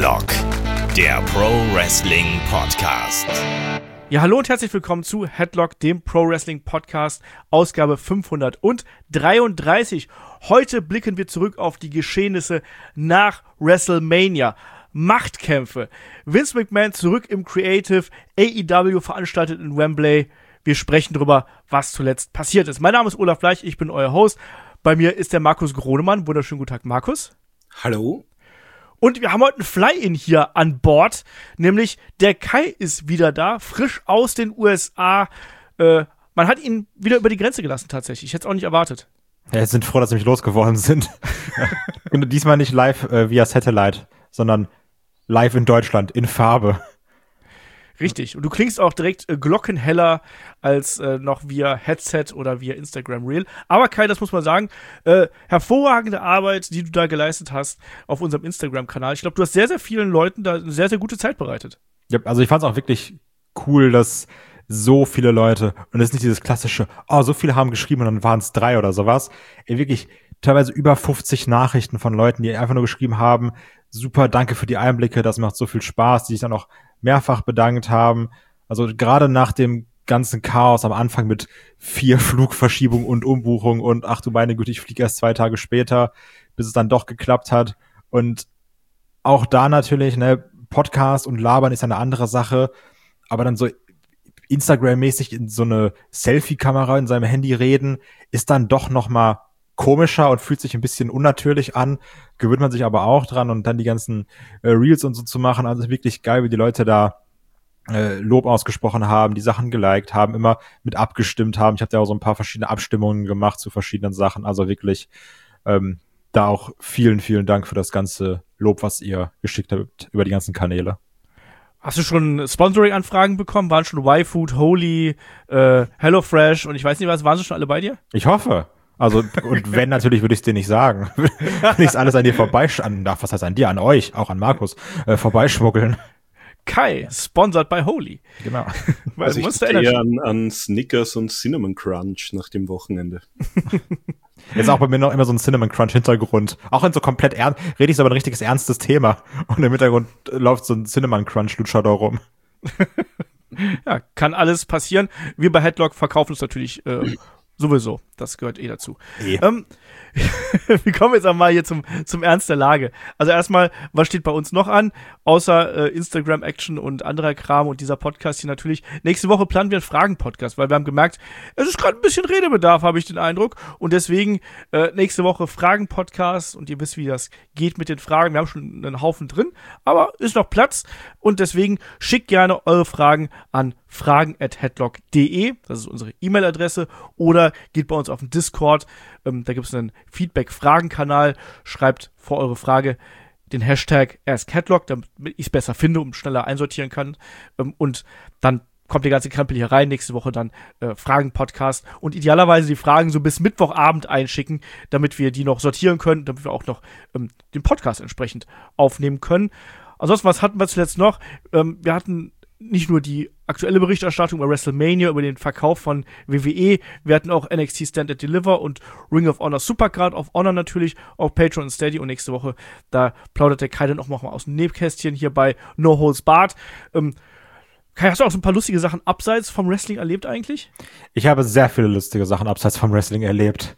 Headlock, der Pro Wrestling Podcast. Ja, hallo und herzlich willkommen zu Headlock, dem Pro Wrestling Podcast, Ausgabe 533. Heute blicken wir zurück auf die Geschehnisse nach WrestleMania. Machtkämpfe. Vince McMahon zurück im Creative, AEW veranstaltet in Wembley. Wir sprechen darüber, was zuletzt passiert ist. Mein Name ist Olaf Bleich, ich bin euer Host. Bei mir ist der Markus Gronemann. Wunderschönen guten Tag, Markus. Hallo. Und wir haben heute ein Fly-In hier an Bord, nämlich der Kai ist wieder da, frisch aus den USA. Man hat ihn wieder über die Grenze gelassen tatsächlich. Ich hätte es auch nicht erwartet. Ja, wir sind froh, dass wir mich losgeworden sind. Und diesmal nicht live via Satellite, sondern live in Deutschland, in Farbe. Richtig. Und du klingst auch direkt glockenheller als noch via Headset oder via Instagram Reel. Aber Kai, das muss man sagen, hervorragende Arbeit, die du da geleistet hast auf unserem Instagram-Kanal. Ich glaube, du hast sehr, sehr vielen Leuten da eine sehr, sehr gute Zeit bereitet. Ja, also ich fand es auch wirklich cool, dass so viele Leute, und es ist nicht dieses klassische, so viele haben geschrieben und dann waren es 3 oder sowas. Wirklich teilweise über 50 Nachrichten von Leuten, die einfach nur geschrieben haben, super, danke für die Einblicke, das macht so viel Spaß, die sich dann auch mehrfach bedankt haben. Also gerade nach dem ganzen Chaos am Anfang mit 4 Flugverschiebungen und Umbuchungen und ach du meine Güte, ich fliege erst 2 Tage später, bis es dann doch geklappt hat. Und auch da natürlich, Podcast und Labern ist ja eine andere Sache, aber dann so Instagram-mäßig in so eine Selfie-Kamera in seinem Handy reden, ist dann doch noch mal komischer und fühlt sich ein bisschen unnatürlich an, gewöhnt man sich aber auch dran und dann die ganzen Reels und so zu machen, also wirklich geil, wie die Leute da Lob ausgesprochen haben, die Sachen geliked haben, immer mit abgestimmt haben. Ich habe da auch so ein paar verschiedene Abstimmungen gemacht zu verschiedenen Sachen, also wirklich da auch vielen, vielen Dank für das ganze Lob, was ihr geschickt habt über die ganzen Kanäle. Hast du schon Sponsoring-Anfragen bekommen? Waren schon Y-Food, Holy, HelloFresh und ich weiß nicht was, waren sie schon alle bei dir? Ich hoffe. Also, und wenn, natürlich würde ich es dir nicht sagen. Wenn ich es alles an dir was heißt an dir, an euch, auch an Markus, vorbeischmuggeln. Kai, sponsored by Holy. Genau. Also ich dachte eher an Snickers und Cinnamon Crunch nach dem Wochenende. Jetzt auch bei mir noch immer so ein Cinnamon Crunch Hintergrund. Auch in so komplett rede ich so über ein richtiges ernstes Thema. Und im Hintergrund läuft so ein Cinnamon Crunch Luchador rum. Ja, kann alles passieren. Wir bei Headlock verkaufen es natürlich sowieso, das gehört dazu. Wir kommen jetzt einmal hier zum Ernst der Lage. Also erstmal, was steht bei uns noch an? Außer Instagram-Action und anderer Kram und dieser Podcast hier natürlich. Nächste Woche planen wir einen Fragen-Podcast, weil wir haben gemerkt, es ist gerade ein bisschen Redebedarf, habe ich den Eindruck. Und deswegen nächste Woche Fragen-Podcast und ihr wisst, wie das geht mit den Fragen. Wir haben schon einen Haufen drin, aber ist noch Platz. Und deswegen schickt gerne eure Fragen an fragen@headlock.de, das ist unsere E-Mail-Adresse, oder geht bei uns auf den Discord, da gibt es einen Feedback-Fragen-Kanal, schreibt vor eure Frage den Hashtag AskHeadlock, damit ich es besser finde und schneller einsortieren kann, und dann kommt der ganze Krempel hier rein, nächste Woche dann Fragen-Podcast und idealerweise die Fragen so bis Mittwochabend einschicken, damit wir die noch sortieren können, damit wir auch noch den Podcast entsprechend aufnehmen können. Ansonsten, was hatten wir zuletzt noch? Wir hatten nicht nur die aktuelle Berichterstattung über WrestleMania, über den Verkauf von WWE, wir hatten auch NXT Stand and Deliver und Ring of Honor Supercard of Honor natürlich, auf Patreon und Steady, und nächste Woche, da plaudert der Kai dann auch mal aus dem Nebkästchen hier bei No Holds Barred. Kai, hast du auch so ein paar lustige Sachen abseits vom Wrestling erlebt eigentlich? Ich habe sehr viele lustige Sachen abseits vom Wrestling erlebt.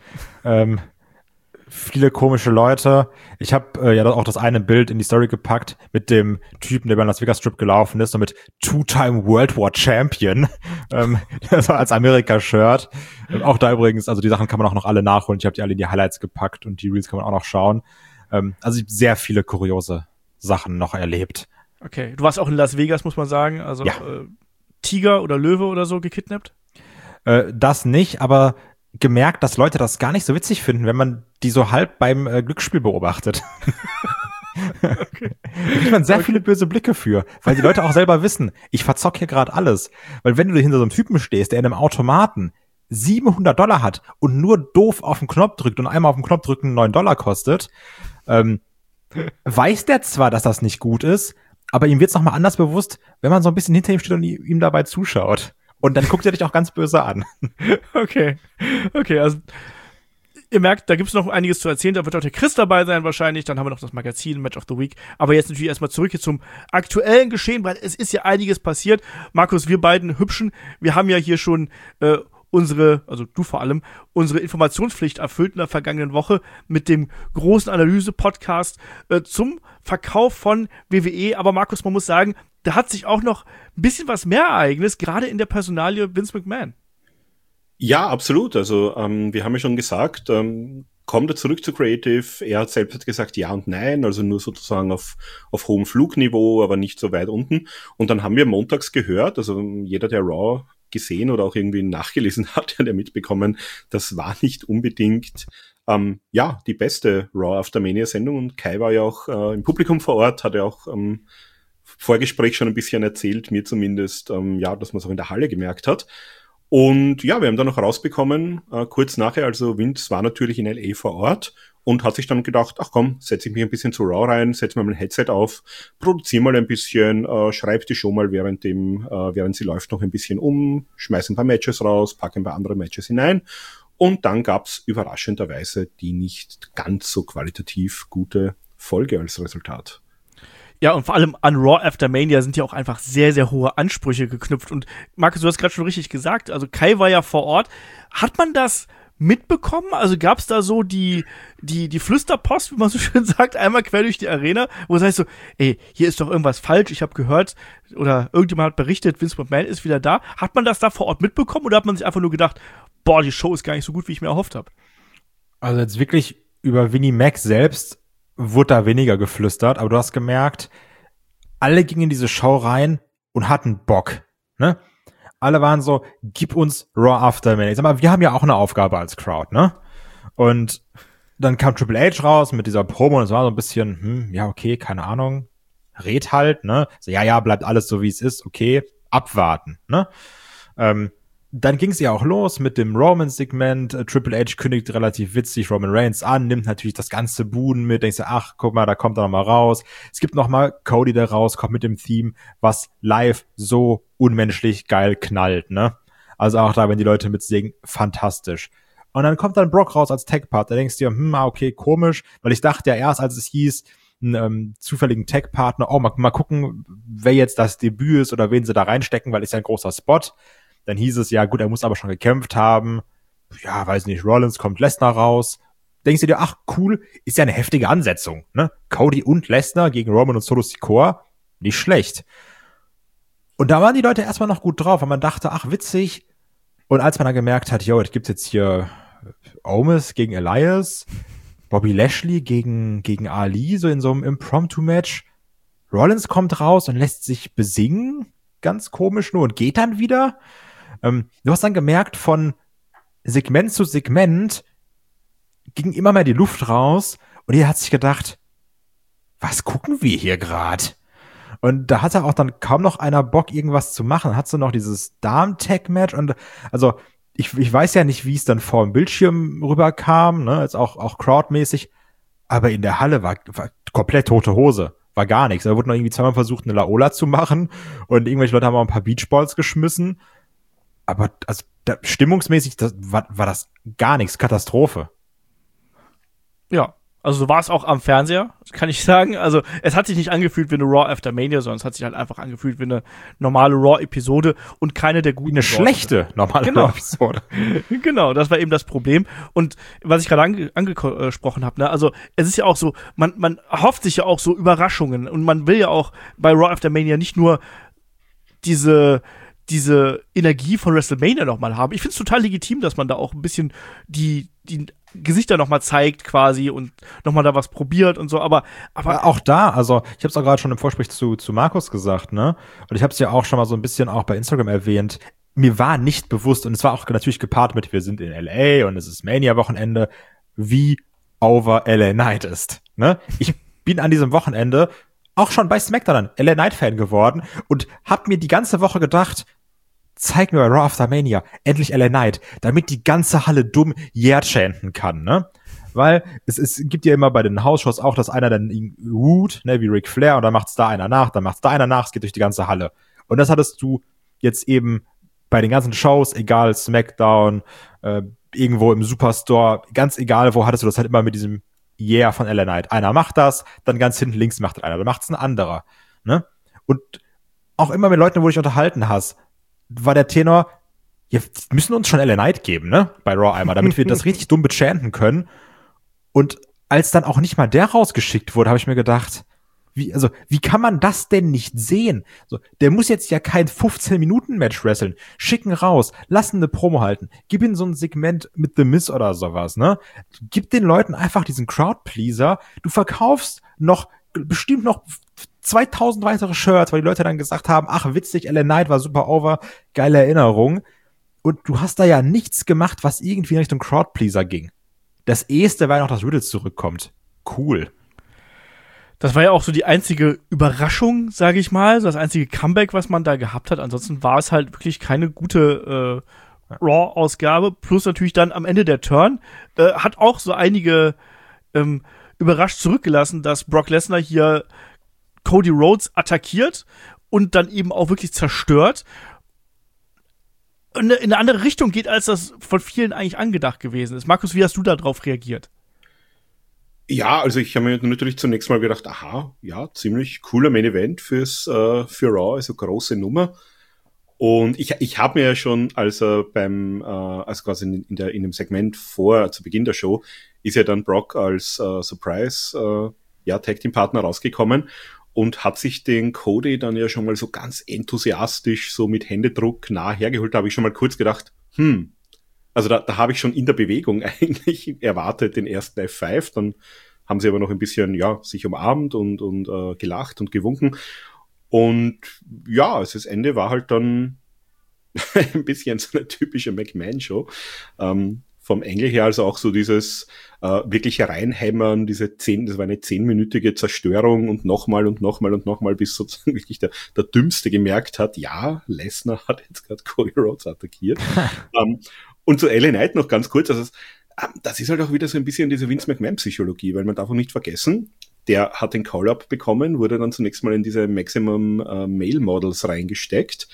Viele komische Leute. Ich habe ja auch das eine Bild in die Story gepackt mit dem Typen, der beim Las Vegas Strip gelaufen ist, und mit Two-Time World War Champion, das war als Amerika-Shirt. Auch da übrigens, also die Sachen kann man auch noch alle nachholen. Ich habe die alle in die Highlights gepackt und die Reels kann man auch noch schauen. Also ich habe sehr viele kuriose Sachen noch erlebt. Okay, du warst auch in Las Vegas, muss man sagen. Also ja. Tiger oder Löwe oder so gekidnappt? Das nicht, aber gemerkt, dass Leute das gar nicht so witzig finden, wenn man die so halb beim Glücksspiel beobachtet. Okay. Da kriegt man sehr viele böse Blicke für, weil die Leute auch selber wissen, ich verzock hier gerade alles. Weil wenn du hinter so einem Typen stehst, der in einem Automaten $700 hat und nur doof auf den Knopf drückt und einmal auf den Knopf drücken $9 kostet, weiß der zwar, dass das nicht gut ist, aber ihm wird's noch mal anders bewusst, wenn man so ein bisschen hinter ihm steht und ihm dabei zuschaut. Und dann guckt er dich auch ganz böse an. Okay, also Ihr merkt, da gibt's noch einiges zu erzählen. Da wird auch der Chris dabei sein wahrscheinlich. Dann haben wir noch das Magazin Match of the Week. Aber jetzt natürlich erstmal zurück hier zum aktuellen Geschehen, weil es ist ja einiges passiert. Markus, wir beiden Hübschen, wir haben ja hier schon also du vor allem, unsere Informationspflicht erfüllt in der vergangenen Woche mit dem großen Analyse-Podcast zum Verkauf von WWE. Aber Markus, man muss sagen, da hat sich auch noch ein bisschen was mehr ereignet, gerade in der Personalie Vince McMahon. Ja, absolut. Also wir haben ja schon gesagt, kommt er zurück zu Creative. Er hat selbst gesagt ja und nein, also nur sozusagen auf hohem Flugniveau, aber nicht so weit unten. Und dann haben wir montags gehört, also jeder, der Raw gesehen oder auch irgendwie nachgelesen hat, der mitbekommen, das war nicht unbedingt die beste Raw After Mania Sendung. Und Kai war ja auch im Publikum vor Ort, hat ja auch Vorgespräch schon ein bisschen erzählt, mir zumindest, dass man es auch in der Halle gemerkt hat. Und ja, wir haben dann noch rausbekommen, kurz nachher, also Vince war natürlich in LA vor Ort und hat sich dann gedacht, ach komm, setze ich mich ein bisschen zu Raw rein, setze mir mein Headset auf, produziere mal ein bisschen, schreibe die Show mal während sie läuft noch ein bisschen um, schmeiße ein paar Matches raus, packe ein paar andere Matches hinein. Und dann gab's überraschenderweise die nicht ganz so qualitativ gute Folge als Resultat. Ja, und vor allem an Raw After Mania sind ja auch einfach sehr, sehr hohe Ansprüche geknüpft. Und Markus, du hast gerade schon richtig gesagt, also Kai war ja vor Ort. Hat man das mitbekommen? Also gab's da so die Flüsterpost, wie man so schön sagt, einmal quer durch die Arena, wo es heißt so, ey, hier ist doch irgendwas falsch, ich habe gehört, oder irgendjemand hat berichtet, Vince McMahon ist wieder da. Hat man das da vor Ort mitbekommen oder hat man sich einfach nur gedacht, boah, die Show ist gar nicht so gut, wie ich mir erhofft habe? Also jetzt wirklich über Vinnie Mac selbst wurde da weniger geflüstert, aber du hast gemerkt, alle gingen in diese Show rein und hatten Bock, ne? Alle waren so, gib uns Raw After Mania. Ich sag mal, wir haben ja auch eine Aufgabe als Crowd, ne? Und dann kam Triple H raus mit dieser Promo und es war so ein bisschen, ja, okay, keine Ahnung, red halt, ne? So, ja, bleibt alles so, wie es ist, okay, abwarten, ne? Dann ging es ja auch los mit dem Roman-Segment. Triple H kündigt relativ witzig Roman Reigns an, nimmt natürlich das ganze Buden mit, denkst du, ach, guck mal, da kommt er noch mal raus. Es gibt noch mal Cody, der rauskommt mit dem Theme, was live so unmenschlich geil knallt, ne? Also auch da, wenn die Leute mitsingen, fantastisch. Und dann kommt dann Brock raus als Tag-Part. Da denkst du dir, okay, komisch, weil ich dachte ja erst, als es hieß, einen zufälligen Tag-Partner, mal gucken, wer jetzt das Debüt ist oder wen sie da reinstecken, weil ist ja ein großer Spot. Dann hieß es, ja gut, er muss aber schon gekämpft haben. Ja, weiß nicht, Rollins kommt Lesnar raus. Denkst du dir, ach cool, ist ja eine heftige Ansetzung, ne? Cody und Lesnar gegen Roman und Solo Sikoa, nicht schlecht. Und da waren die Leute erstmal noch gut drauf, weil man dachte, ach witzig. Und als man dann gemerkt hat, es gibt jetzt hier Omos gegen Elias, Bobby Lashley gegen Ali, so in so einem Impromptu-Match. Rollins kommt raus und lässt sich besingen, ganz komisch nur, und geht dann wieder. Du hast dann gemerkt, von Segment zu Segment ging immer mehr die Luft raus und jeder hat sich gedacht, was gucken wir hier gerade? Und da hatte auch dann kaum noch einer Bock, irgendwas zu machen. Hat so noch dieses Darm-Tag-Match und also ich weiß ja nicht, wie es dann vor dem Bildschirm rüberkam, ne, jetzt auch crowdmäßig, aber in der Halle war komplett tote Hose. War gar nichts. Da wurde noch irgendwie zweimal versucht, eine Laola zu machen und irgendwelche Leute haben auch ein paar Beachballs geschmissen. Aber also stimmungsmäßig war das gar nichts. Katastrophe. Ja, also so war es auch am Fernseher, kann ich sagen. Also es hat sich nicht angefühlt wie eine Raw After Mania, sondern es hat sich halt einfach angefühlt wie eine normale Raw-Episode und keine der guten. Eine schlechte normale Raw-Episode. Genau, das war eben das Problem. Und was ich gerade angesprochen habe, ne, also es ist ja auch so, man erhofft sich ja auch so Überraschungen und man will ja auch bei Raw After Mania nicht nur diese Energie von WrestleMania nochmal haben. Ich finde es total legitim, dass man da auch ein bisschen die Gesichter nochmal zeigt quasi und nochmal da was probiert und so, aber auch da, also ich habe es auch gerade schon im Vorgespräch zu Markus gesagt, ne? Und ich habe es ja auch schon mal so ein bisschen auch bei Instagram erwähnt. Mir war nicht bewusst, und es war auch natürlich gepaart mit, wir sind in LA und es ist Mania-Wochenende, wie over LA Knight ist, ne? Ich bin an diesem Wochenende auch schon bei SmackDown LA Knight-Fan geworden und hab mir die ganze Woche gedacht, zeig mir bei Raw After Mania endlich LA Knight, damit die ganze Halle dumm Yeah chanten kann, ne? Weil es gibt ja immer bei den House-Shows auch, dass einer dann woot, ne, wie Ric Flair, und dann macht's da einer nach, es geht durch die ganze Halle. Und das hattest du jetzt eben bei den ganzen Shows, egal SmackDown, irgendwo im Superstore, ganz egal wo, hattest du das halt immer mit diesem Yeah von LA Knight. Einer macht das, dann ganz hinten links macht einer, dann macht's ein anderer. Ne? Und auch immer mit Leuten, wo du dich unterhalten hast, war der Tenor, ja, müssen uns schon LA Knight geben, ne? Bei Raw einmal, damit wir das richtig dumm bechanten können. Und als dann auch nicht mal der rausgeschickt wurde, habe ich mir gedacht, wie kann man das denn nicht sehen? So, der muss jetzt ja kein 15-Minuten-Match wresteln. Schicken raus, lassen eine Promo halten, gib ihm so ein Segment mit The Miz oder sowas, ne? Gib den Leuten einfach diesen Crowdpleaser. Du verkaufst bestimmt noch 2000 weitere Shirts, weil die Leute dann gesagt haben, ach witzig, LA Knight war super over, geile Erinnerung. Und du hast da ja nichts gemacht, was irgendwie in Richtung Crowdpleaser ging. Das Eheste war ja noch, dass Riddle zurückkommt. Cool. Das war ja auch so die einzige Überraschung, sage ich mal, so das einzige Comeback, was man da gehabt hat. Ansonsten war es halt wirklich keine gute Raw-Ausgabe. Plus natürlich dann am Ende der Turn hat auch so einige überrascht zurückgelassen, dass Brock Lesnar hier Cody Rhodes attackiert und dann eben auch wirklich zerstört. Und in eine andere Richtung geht, als das von vielen eigentlich angedacht gewesen ist. Markus, wie hast du da drauf reagiert? Ja, also ich habe mir natürlich zunächst mal gedacht, aha, ja, ziemlich cooler Main Event für Raw, also große Nummer. Und ich habe mir ja schon, also quasi in dem Segment zu Beginn der Show, ist ja dann Brock als Surprise Tag Team Partner rausgekommen und hat sich den Cody dann ja schon mal so ganz enthusiastisch so mit Händedruck nah hergeholt. Da habe ich schon mal kurz gedacht, also da habe ich schon in der Bewegung eigentlich erwartet den ersten F5, dann haben sie aber noch ein bisschen, sich umarmt und gelacht und gewunken. Und ja, also das Ende war halt dann ein bisschen so eine typische McMahon-Show. Vom Engel her also auch so dieses wirklich hereinhämmern, das war eine 10-minütige Zerstörung und nochmal, bis sozusagen wirklich der Dümmste gemerkt hat, ja, Lesnar hat jetzt gerade Cody Rhodes attackiert. Und zu LA Knight noch ganz kurz, also das ist halt auch wieder so ein bisschen diese Vince McMahon-Psychologie, weil man darf auch nicht vergessen, der hat den Call-Up bekommen, wurde dann zunächst mal in diese Maximum Male Models reingesteckt,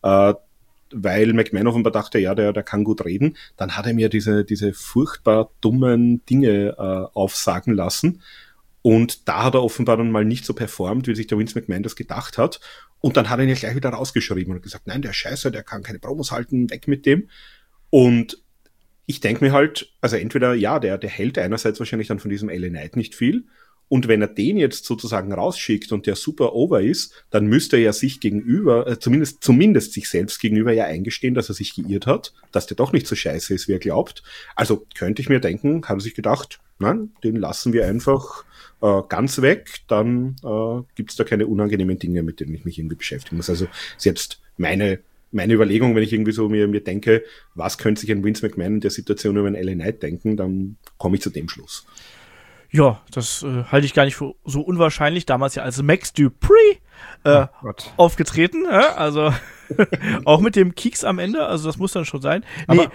weil McMahon offenbar dachte, ja, der kann gut reden. Dann hat er mir diese furchtbar dummen Dinge aufsagen lassen. Und da hat er offenbar dann mal nicht so performt, wie sich der Vince McMahon das gedacht hat. Und dann hat er ihn ja gleich wieder rausgeschrieben und gesagt, nein, der Scheiße, der kann keine Promos halten, weg mit dem. Und ich denke mir halt, also entweder, ja, der hält einerseits wahrscheinlich dann von diesem LA Knight nicht viel. Und wenn er den jetzt sozusagen rausschickt und der super over ist, dann müsste er ja sich gegenüber, zumindest sich selbst gegenüber ja eingestehen, dass er sich geirrt hat, dass der doch nicht so scheiße ist, wie er glaubt. Also könnte ich mir denken, hat er sich gedacht, nein, den lassen wir einfach ganz weg, dann gibt's da keine unangenehmen Dinge, mit denen ich mich irgendwie beschäftigen muss. Also ist jetzt meine Überlegung, wenn ich irgendwie so mir denke, was könnte sich ein Vince McMahon in der Situation über einen LA Knight denken, dann komme ich zu dem Schluss. Ja, das halte ich gar nicht für so unwahrscheinlich. Damals ja als Max Dupree aufgetreten. Also auch mit dem Kieks am Ende. Also das muss dann schon sein. Nee,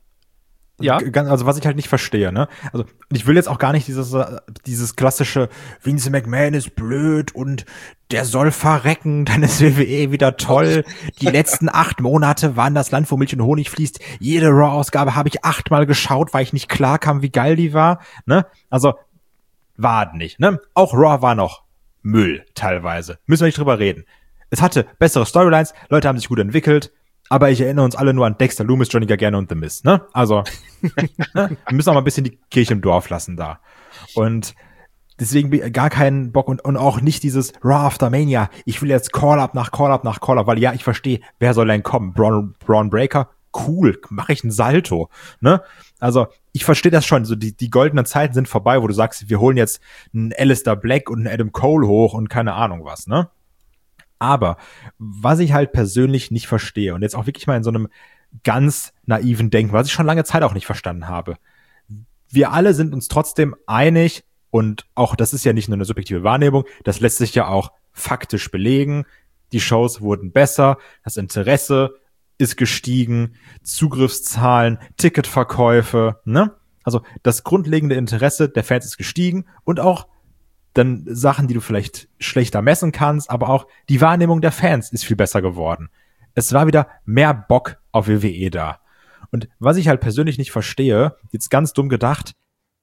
ja. Also was ich halt nicht verstehe, ne? Also ich will jetzt auch gar nicht dieses klassische Vince McMahon ist blöd und der soll verrecken, dann ist WWE wieder toll. Die letzten 8 Monate waren das Land, wo Milch und Honig fließt. Jede Raw-Ausgabe habe ich 8-mal geschaut, weil ich nicht klar kam, wie geil die war, ne? Also war nicht, ne? Auch Raw war noch Müll, teilweise. Müssen wir nicht drüber reden. Es hatte bessere Storylines, Leute haben sich gut entwickelt, aber ich erinnere uns alle nur an Dexter Lumis, Johnny Gargano und The Miz, ne? Also, ne? Wir müssen auch mal ein bisschen die Kirche im Dorf lassen da. Und deswegen gar keinen Bock und auch nicht dieses Raw After Mania. Ich will jetzt Call-Up nach Call-Up nach Call-Up, weil ja, ich verstehe, wer soll denn kommen? Braun Breaker? Cool, mache ich einen Salto, ne? Also, ich verstehe das schon, so die goldenen Zeiten sind vorbei, wo du sagst, wir holen jetzt einen Alistair Black und einen Adam Cole hoch und keine Ahnung was, ne? Aber was ich halt persönlich nicht verstehe und jetzt auch wirklich mal in so einem ganz naiven Denken, was ich schon lange Zeit auch nicht verstanden habe. Wir alle sind uns trotzdem einig und auch das ist ja nicht nur eine subjektive Wahrnehmung, das lässt sich ja auch faktisch belegen. Die Shows wurden besser, das Interesse ist gestiegen, Zugriffszahlen, Ticketverkäufe, ne? Also das grundlegende Interesse der Fans ist gestiegen und auch dann Sachen, die du vielleicht schlechter messen kannst, aber auch die Wahrnehmung der Fans ist viel besser geworden. Es war wieder mehr Bock auf WWE da. Und was ich halt persönlich nicht verstehe, jetzt ganz dumm gedacht,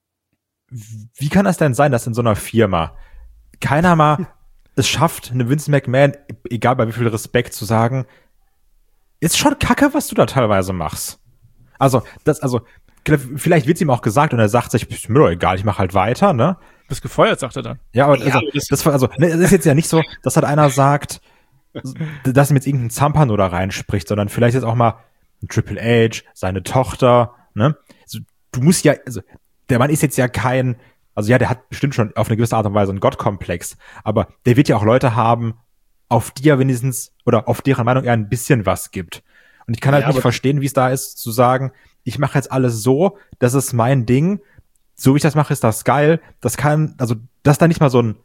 wie kann das denn sein, dass in so einer Firma keiner mal es schafft, eine Vince McMahon, egal bei wie viel Respekt, zu sagen, ist schon kacke, was du da teilweise machst. Also, vielleicht wird's ihm auch gesagt und er sagt sich, ist mir doch egal, ich mache halt weiter, ne? Bist gefeuert, sagt er dann. Ja, aber das ist jetzt ja nicht so, dass halt einer sagt, dass ihm jetzt irgendein Zampano da reinspricht, sondern vielleicht jetzt auch mal ein Triple H, seine Tochter, ne? Also, du musst ja, also, der Mann ist jetzt ja kein, also ja, der hat bestimmt schon auf eine gewisse Art und Weise einen Gottkomplex, aber der wird ja auch Leute haben, auf die er wenigstens, oder auf deren Meinung er ein bisschen was gibt. Und ich kann halt nicht verstehen, wie es da ist, zu sagen, ich mache jetzt alles so, das ist mein Ding, so wie ich das mache, ist das geil. Das kann, also, dass da nicht mal so ein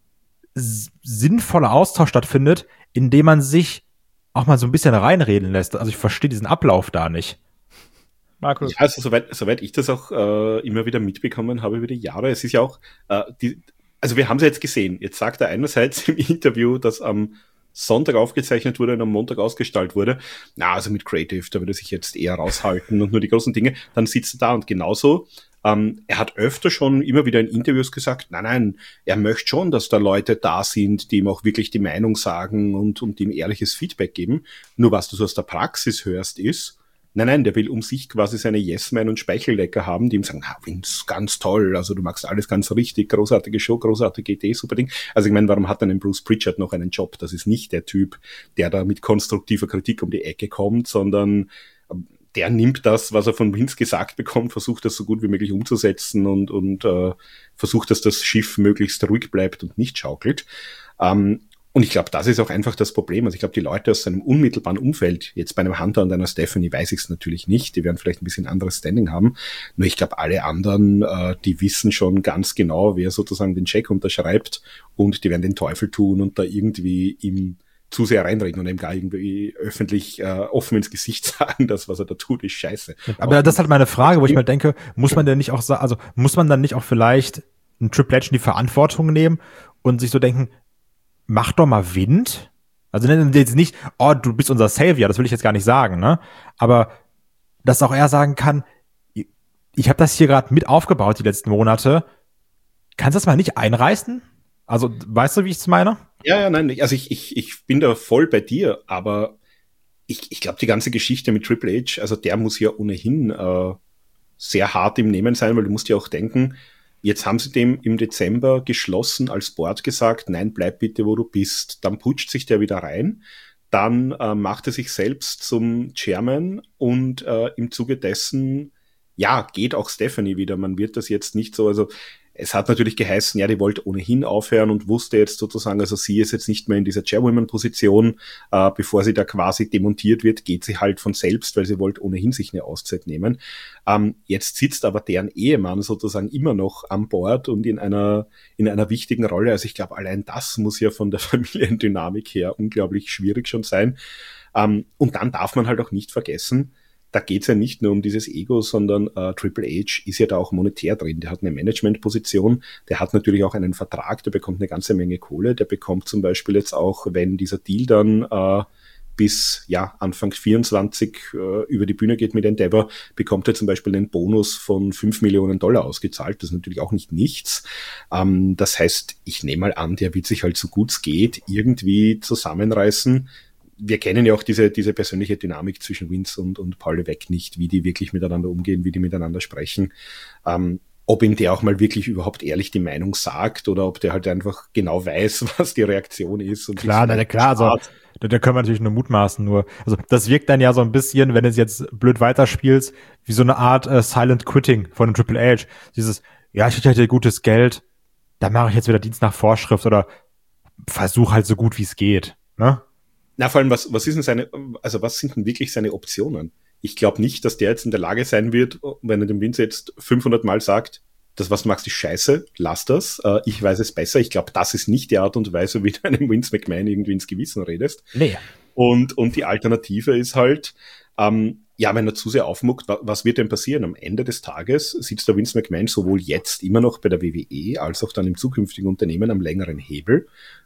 sinnvoller Austausch stattfindet, indem man sich auch mal so ein bisschen reinreden lässt. Also ich verstehe diesen Ablauf da nicht. Markus? Ja, also soweit ich das auch immer wieder mitbekommen habe über die Jahre, es ist ja auch, also wir haben es jetzt gesehen, jetzt sagt er einerseits im Interview, dass am Sonntag aufgezeichnet wurde und am Montag ausgestrahlt wurde, also mit Creative, da würde er sich jetzt eher raushalten und nur die großen Dinge, dann sitzt er da und genauso, er hat öfter schon immer wieder in Interviews gesagt, nein, er möchte schon, dass da Leute da sind, die ihm auch wirklich die Meinung sagen und ihm ehrliches Feedback geben. Nur was du so aus der Praxis hörst ist, nein, der will um sich quasi seine Yes-Men und Speichellecker haben, die ihm sagen, Vince, ganz toll, also du machst alles ganz richtig, großartige Show, großartige Idee, super Ding. Also ich meine, warum hat dann ein Bruce Pritchard noch einen Job? Das ist nicht der Typ, der da mit konstruktiver Kritik um die Ecke kommt, sondern der nimmt das, was er von Vince gesagt bekommt, versucht das so gut wie möglich umzusetzen und versucht, dass das Schiff möglichst ruhig bleibt und nicht schaukelt. Und ich glaube, das ist auch einfach das Problem. Also ich glaube, die Leute aus seinem unmittelbaren Umfeld, jetzt bei einem Hunter und einer Stephanie weiß ich es natürlich nicht, die werden vielleicht ein bisschen anderes Standing haben, nur ich glaube, alle anderen, die wissen schon ganz genau, wer sozusagen den Check unterschreibt und die werden den Teufel tun und da irgendwie ihm zu sehr reinreden und ihm gar irgendwie öffentlich offen ins Gesicht sagen, das, was er da tut, ist scheiße. Aber das ist halt meine Frage, wo ich mir denke, muss man denn nicht auch sagen, also muss man dann nicht auch vielleicht einen Triple H in die Verantwortung nehmen und sich so denken, mach doch mal Wind. Also jetzt nicht, du bist unser Savior, das will ich jetzt gar nicht sagen, ne? Aber dass auch er sagen kann, ich habe das hier gerade mit aufgebaut die letzten Monate. Kannst du das mal nicht einreißen? Also, weißt du, wie ich es meine? Ja, nein, also ich bin da voll bei dir, aber ich glaube, die ganze Geschichte mit Triple H, also der muss ja ohnehin sehr hart im Nehmen sein, weil du musst ja auch denken, jetzt haben sie dem im Dezember geschlossen als Board gesagt, nein, bleib bitte, wo du bist. Dann putscht sich der wieder rein. Dann macht er sich selbst zum Chairman und im Zuge dessen, geht auch Stephanie wieder. Man wird das jetzt nicht so, also es hat natürlich geheißen, die wollte ohnehin aufhören und wusste jetzt sozusagen, also sie ist jetzt nicht mehr in dieser Chairwoman-Position, bevor sie da quasi demontiert wird, geht sie halt von selbst, weil sie wollte ohnehin sich eine Auszeit nehmen. Jetzt sitzt aber deren Ehemann sozusagen immer noch an Bord und in einer wichtigen Rolle. Also ich glaube, allein das muss ja von der Familiendynamik her unglaublich schwierig schon sein. Und dann darf man halt auch nicht vergessen, da geht's ja nicht nur um dieses Ego, sondern Triple H ist ja da auch monetär drin. Der hat eine Managementposition, der hat natürlich auch einen Vertrag, der bekommt eine ganze Menge Kohle. Der bekommt zum Beispiel jetzt auch, wenn dieser Deal dann bis Anfang 24 über die Bühne geht mit Endeavor, bekommt er zum Beispiel einen Bonus von $5 Millionen ausgezahlt. Das ist natürlich auch nicht nichts. Das heißt, ich nehme mal an, der wird sich halt so gut es geht irgendwie zusammenreißen. Wir kennen ja auch diese persönliche Dynamik zwischen Vince und Paul Levesque nicht, wie die wirklich miteinander umgehen, wie die miteinander sprechen. Ob ihm der auch mal wirklich überhaupt ehrlich die Meinung sagt oder ob der halt einfach genau weiß, was die Reaktion ist. Und klar, also da können wir natürlich nur mutmaßen, also das wirkt dann ja so ein bisschen, wenn du es jetzt blöd weiterspielst, wie so eine Art Silent Quitting von einem Triple H. Dieses, ich krieg halt gutes Geld, da mache ich jetzt wieder Dienst nach Vorschrift oder versuche halt so gut wie es geht, ne? Na, vor allem, was ist denn was sind denn wirklich seine Optionen? Ich glaube nicht, dass der jetzt in der Lage sein wird, wenn er dem Vince jetzt 500 Mal sagt, das, was du machst, ist scheiße, lass das, ich weiß es besser. Ich glaube, das ist nicht die Art und Weise, wie du einem Vince McMahon irgendwie ins Gewissen redest. Nee. Und die Alternative ist halt, wenn er zu sehr aufmuckt, was wird denn passieren? Am Ende des Tages sitzt der Vince McMahon sowohl jetzt immer noch bei der WWE als auch dann im zukünftigen Unternehmen am längeren Hebel.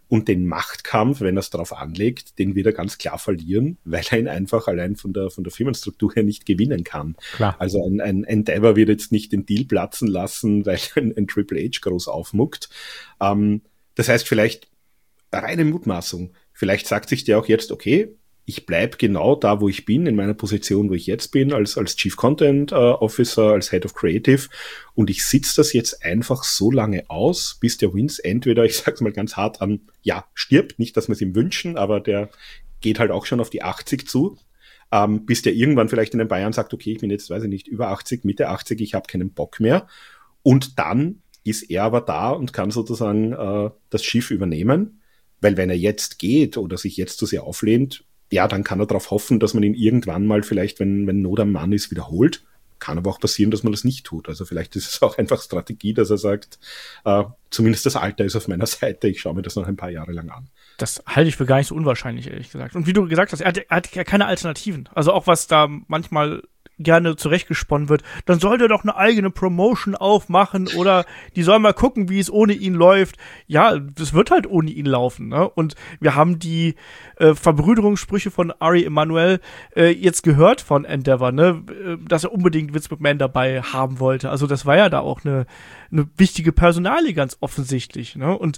Und den Machtkampf, wenn er es darauf anlegt, den wird er ganz klar verlieren, weil er ihn einfach allein von der Firmenstruktur her nicht gewinnen kann. Klar. Also ein Endeavor wird jetzt nicht den Deal platzen lassen, weil ein Triple H groß aufmuckt. Das heißt vielleicht reine Mutmaßung. Vielleicht sagt sich der auch jetzt, okay, ich bleib genau da, wo ich bin, in meiner Position, wo ich jetzt bin, als Chief Content Officer, als Head of Creative. Und ich sitze das jetzt einfach so lange aus, bis der Vince entweder, ich sag's mal ganz hart an, ja, stirbt. Nicht, dass wir es ihm wünschen, aber der geht halt auch schon auf die 80 zu. Bis der irgendwann vielleicht in den Bayern sagt, okay, ich bin jetzt, weiß ich nicht, über 80, Mitte 80, ich habe keinen Bock mehr. Und dann ist er aber da und kann sozusagen das Schiff übernehmen. Weil wenn er jetzt geht oder sich jetzt zu sehr auflehnt, ja, dann kann er darauf hoffen, dass man ihn irgendwann mal vielleicht, wenn Not am Mann ist, wiederholt. Kann aber auch passieren, dass man das nicht tut. Also vielleicht ist es auch einfach Strategie, dass er sagt, zumindest das Alter ist auf meiner Seite, ich schaue mir das noch ein paar Jahre lang an. Das halte ich für gar nicht so unwahrscheinlich, ehrlich gesagt. Und wie du gesagt hast, er hat ja keine Alternativen. Also auch was da manchmal gerne zurechtgesponnen wird, dann soll der doch eine eigene Promotion aufmachen oder die sollen mal gucken, wie es ohne ihn läuft. Ja, das wird halt ohne ihn laufen, ne? Und wir haben die Verbrüderungssprüche von Ari Emanuel jetzt gehört von Endeavor, ne? Dass er unbedingt Vince McMahon dabei haben wollte. Also das war ja da auch eine wichtige Personalie ganz offensichtlich, ne? Und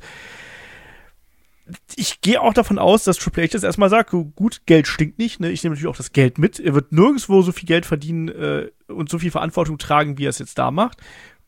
ich gehe auch davon aus, dass Triple H jetzt erstmal sagt, gut, Geld stinkt nicht, ne? Ich nehme natürlich auch das Geld mit. Er wird nirgendwo so viel Geld verdienen und so viel Verantwortung tragen, wie er es jetzt da macht.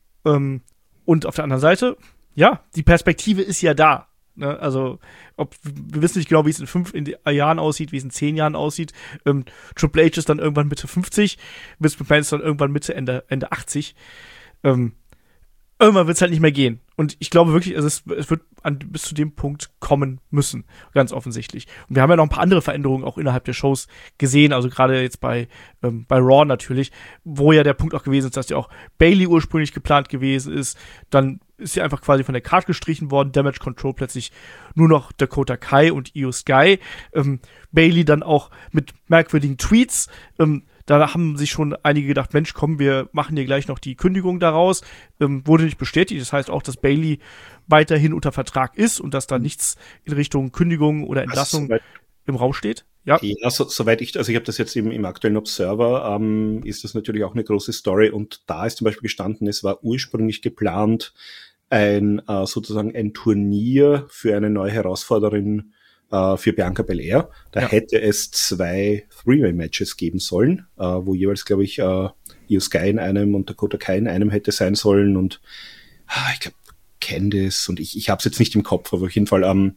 Und auf der anderen Seite, ja, die Perspektive ist ja da. Ne? Also, wir wissen nicht genau, wie es in 5 Jahren aussieht, wie es in 10 Jahren aussieht. Triple H ist dann irgendwann Mitte 50, Vince McMahon ist dann irgendwann Ende 80. Irgendwann wird es halt nicht mehr gehen. Und ich glaube wirklich, also es wird bis zu dem Punkt kommen müssen, ganz offensichtlich. Und wir haben ja noch ein paar andere Veränderungen auch innerhalb der Shows gesehen, also gerade jetzt bei Raw natürlich, wo ja der Punkt auch gewesen ist, dass ja auch Bayley ursprünglich geplant gewesen ist, dann ist sie einfach quasi von der Card gestrichen worden, Damage Control plötzlich nur noch Dakota Kai und Io Sky, Bayley dann auch mit merkwürdigen Tweets, da haben sich schon einige gedacht, Mensch, komm, wir machen hier gleich noch die Kündigung daraus. Wurde nicht bestätigt. Das heißt auch, dass Bayley weiterhin unter Vertrag ist und dass da nichts in Richtung Kündigung oder Entlassung im Raum steht. Ja, soweit ich habe das jetzt im aktuellen Observer, ist das natürlich auch eine große Story. Und da ist zum Beispiel gestanden, es war ursprünglich geplant, sozusagen ein Turnier für eine neue Herausforderin für Bianca Belair. Da hätte es 2 Three-Way-Matches geben sollen, wo jeweils, glaube ich, Io Sky in einem und Dakota Kai in einem hätte sein sollen und ich glaube, Candice und ich habe es jetzt nicht im Kopf, aber auf jeden Fall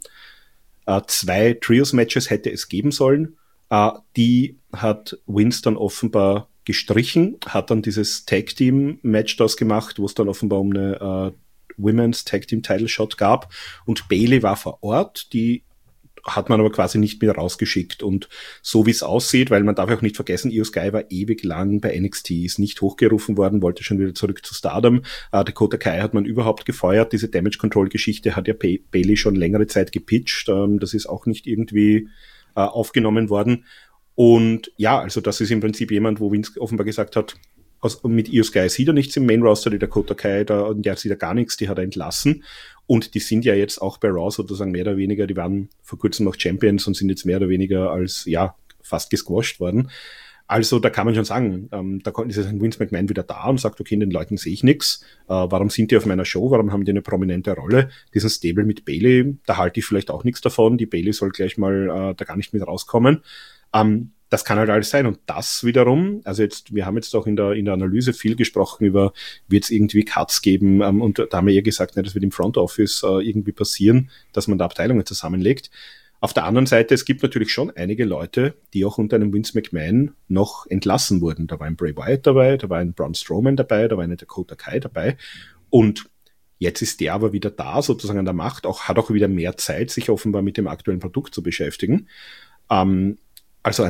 2 Trios-Matches hätte es geben sollen. Die hat Vince dann offenbar gestrichen, hat dann dieses Tag-Team-Match daraus gemacht, wo es dann offenbar um eine Women's Tag-Team-Title-Shot gab und Bayley war vor Ort, die hat man aber quasi nicht mehr rausgeschickt und so wie es aussieht, weil man darf auch nicht vergessen, Io Sky war ewig lang bei NXT, ist nicht hochgerufen worden, wollte schon wieder zurück zu Stardom. Dakota Kai hat man überhaupt gefeuert, diese Damage Control Geschichte hat ja Bayley schon längere Zeit gepitcht, das ist auch nicht irgendwie aufgenommen worden und ja, also das ist im Prinzip jemand, wo Vince offenbar gesagt hat, mit Io Sky sieht er nichts im Main Roster, die Dakota Kai, der sieht er gar nichts, die hat er entlassen. Und die sind ja jetzt auch bei Raw sozusagen mehr oder weniger, die waren vor kurzem noch Champions und sind jetzt mehr oder weniger als, ja, fast gesquasht worden. Also da kann man schon sagen, da ist ein Vince McMahon wieder da und sagt, okay, den Leuten sehe ich nichts. Warum sind die auf meiner Show? Warum haben die eine prominente Rolle? Diesen Stable mit Bayley, da halte ich vielleicht auch nichts davon. Die Bayley soll gleich mal da gar nicht mit rauskommen. Das kann halt alles sein. Und das wiederum, also wir haben jetzt auch in der Analyse viel gesprochen über, wird es irgendwie Cuts geben, und da haben wir eher gesagt, das wird im Front Office irgendwie passieren, dass man da Abteilungen zusammenlegt. Auf der anderen Seite, es gibt natürlich schon einige Leute, die auch unter einem Vince McMahon noch entlassen wurden. Da war ein Bray Wyatt dabei, da war ein Braun Strowman dabei, da war eine Dakota Kai dabei. Und jetzt ist der aber wieder da, sozusagen an der Macht, hat auch wieder mehr Zeit, sich offenbar mit dem aktuellen Produkt zu beschäftigen. Also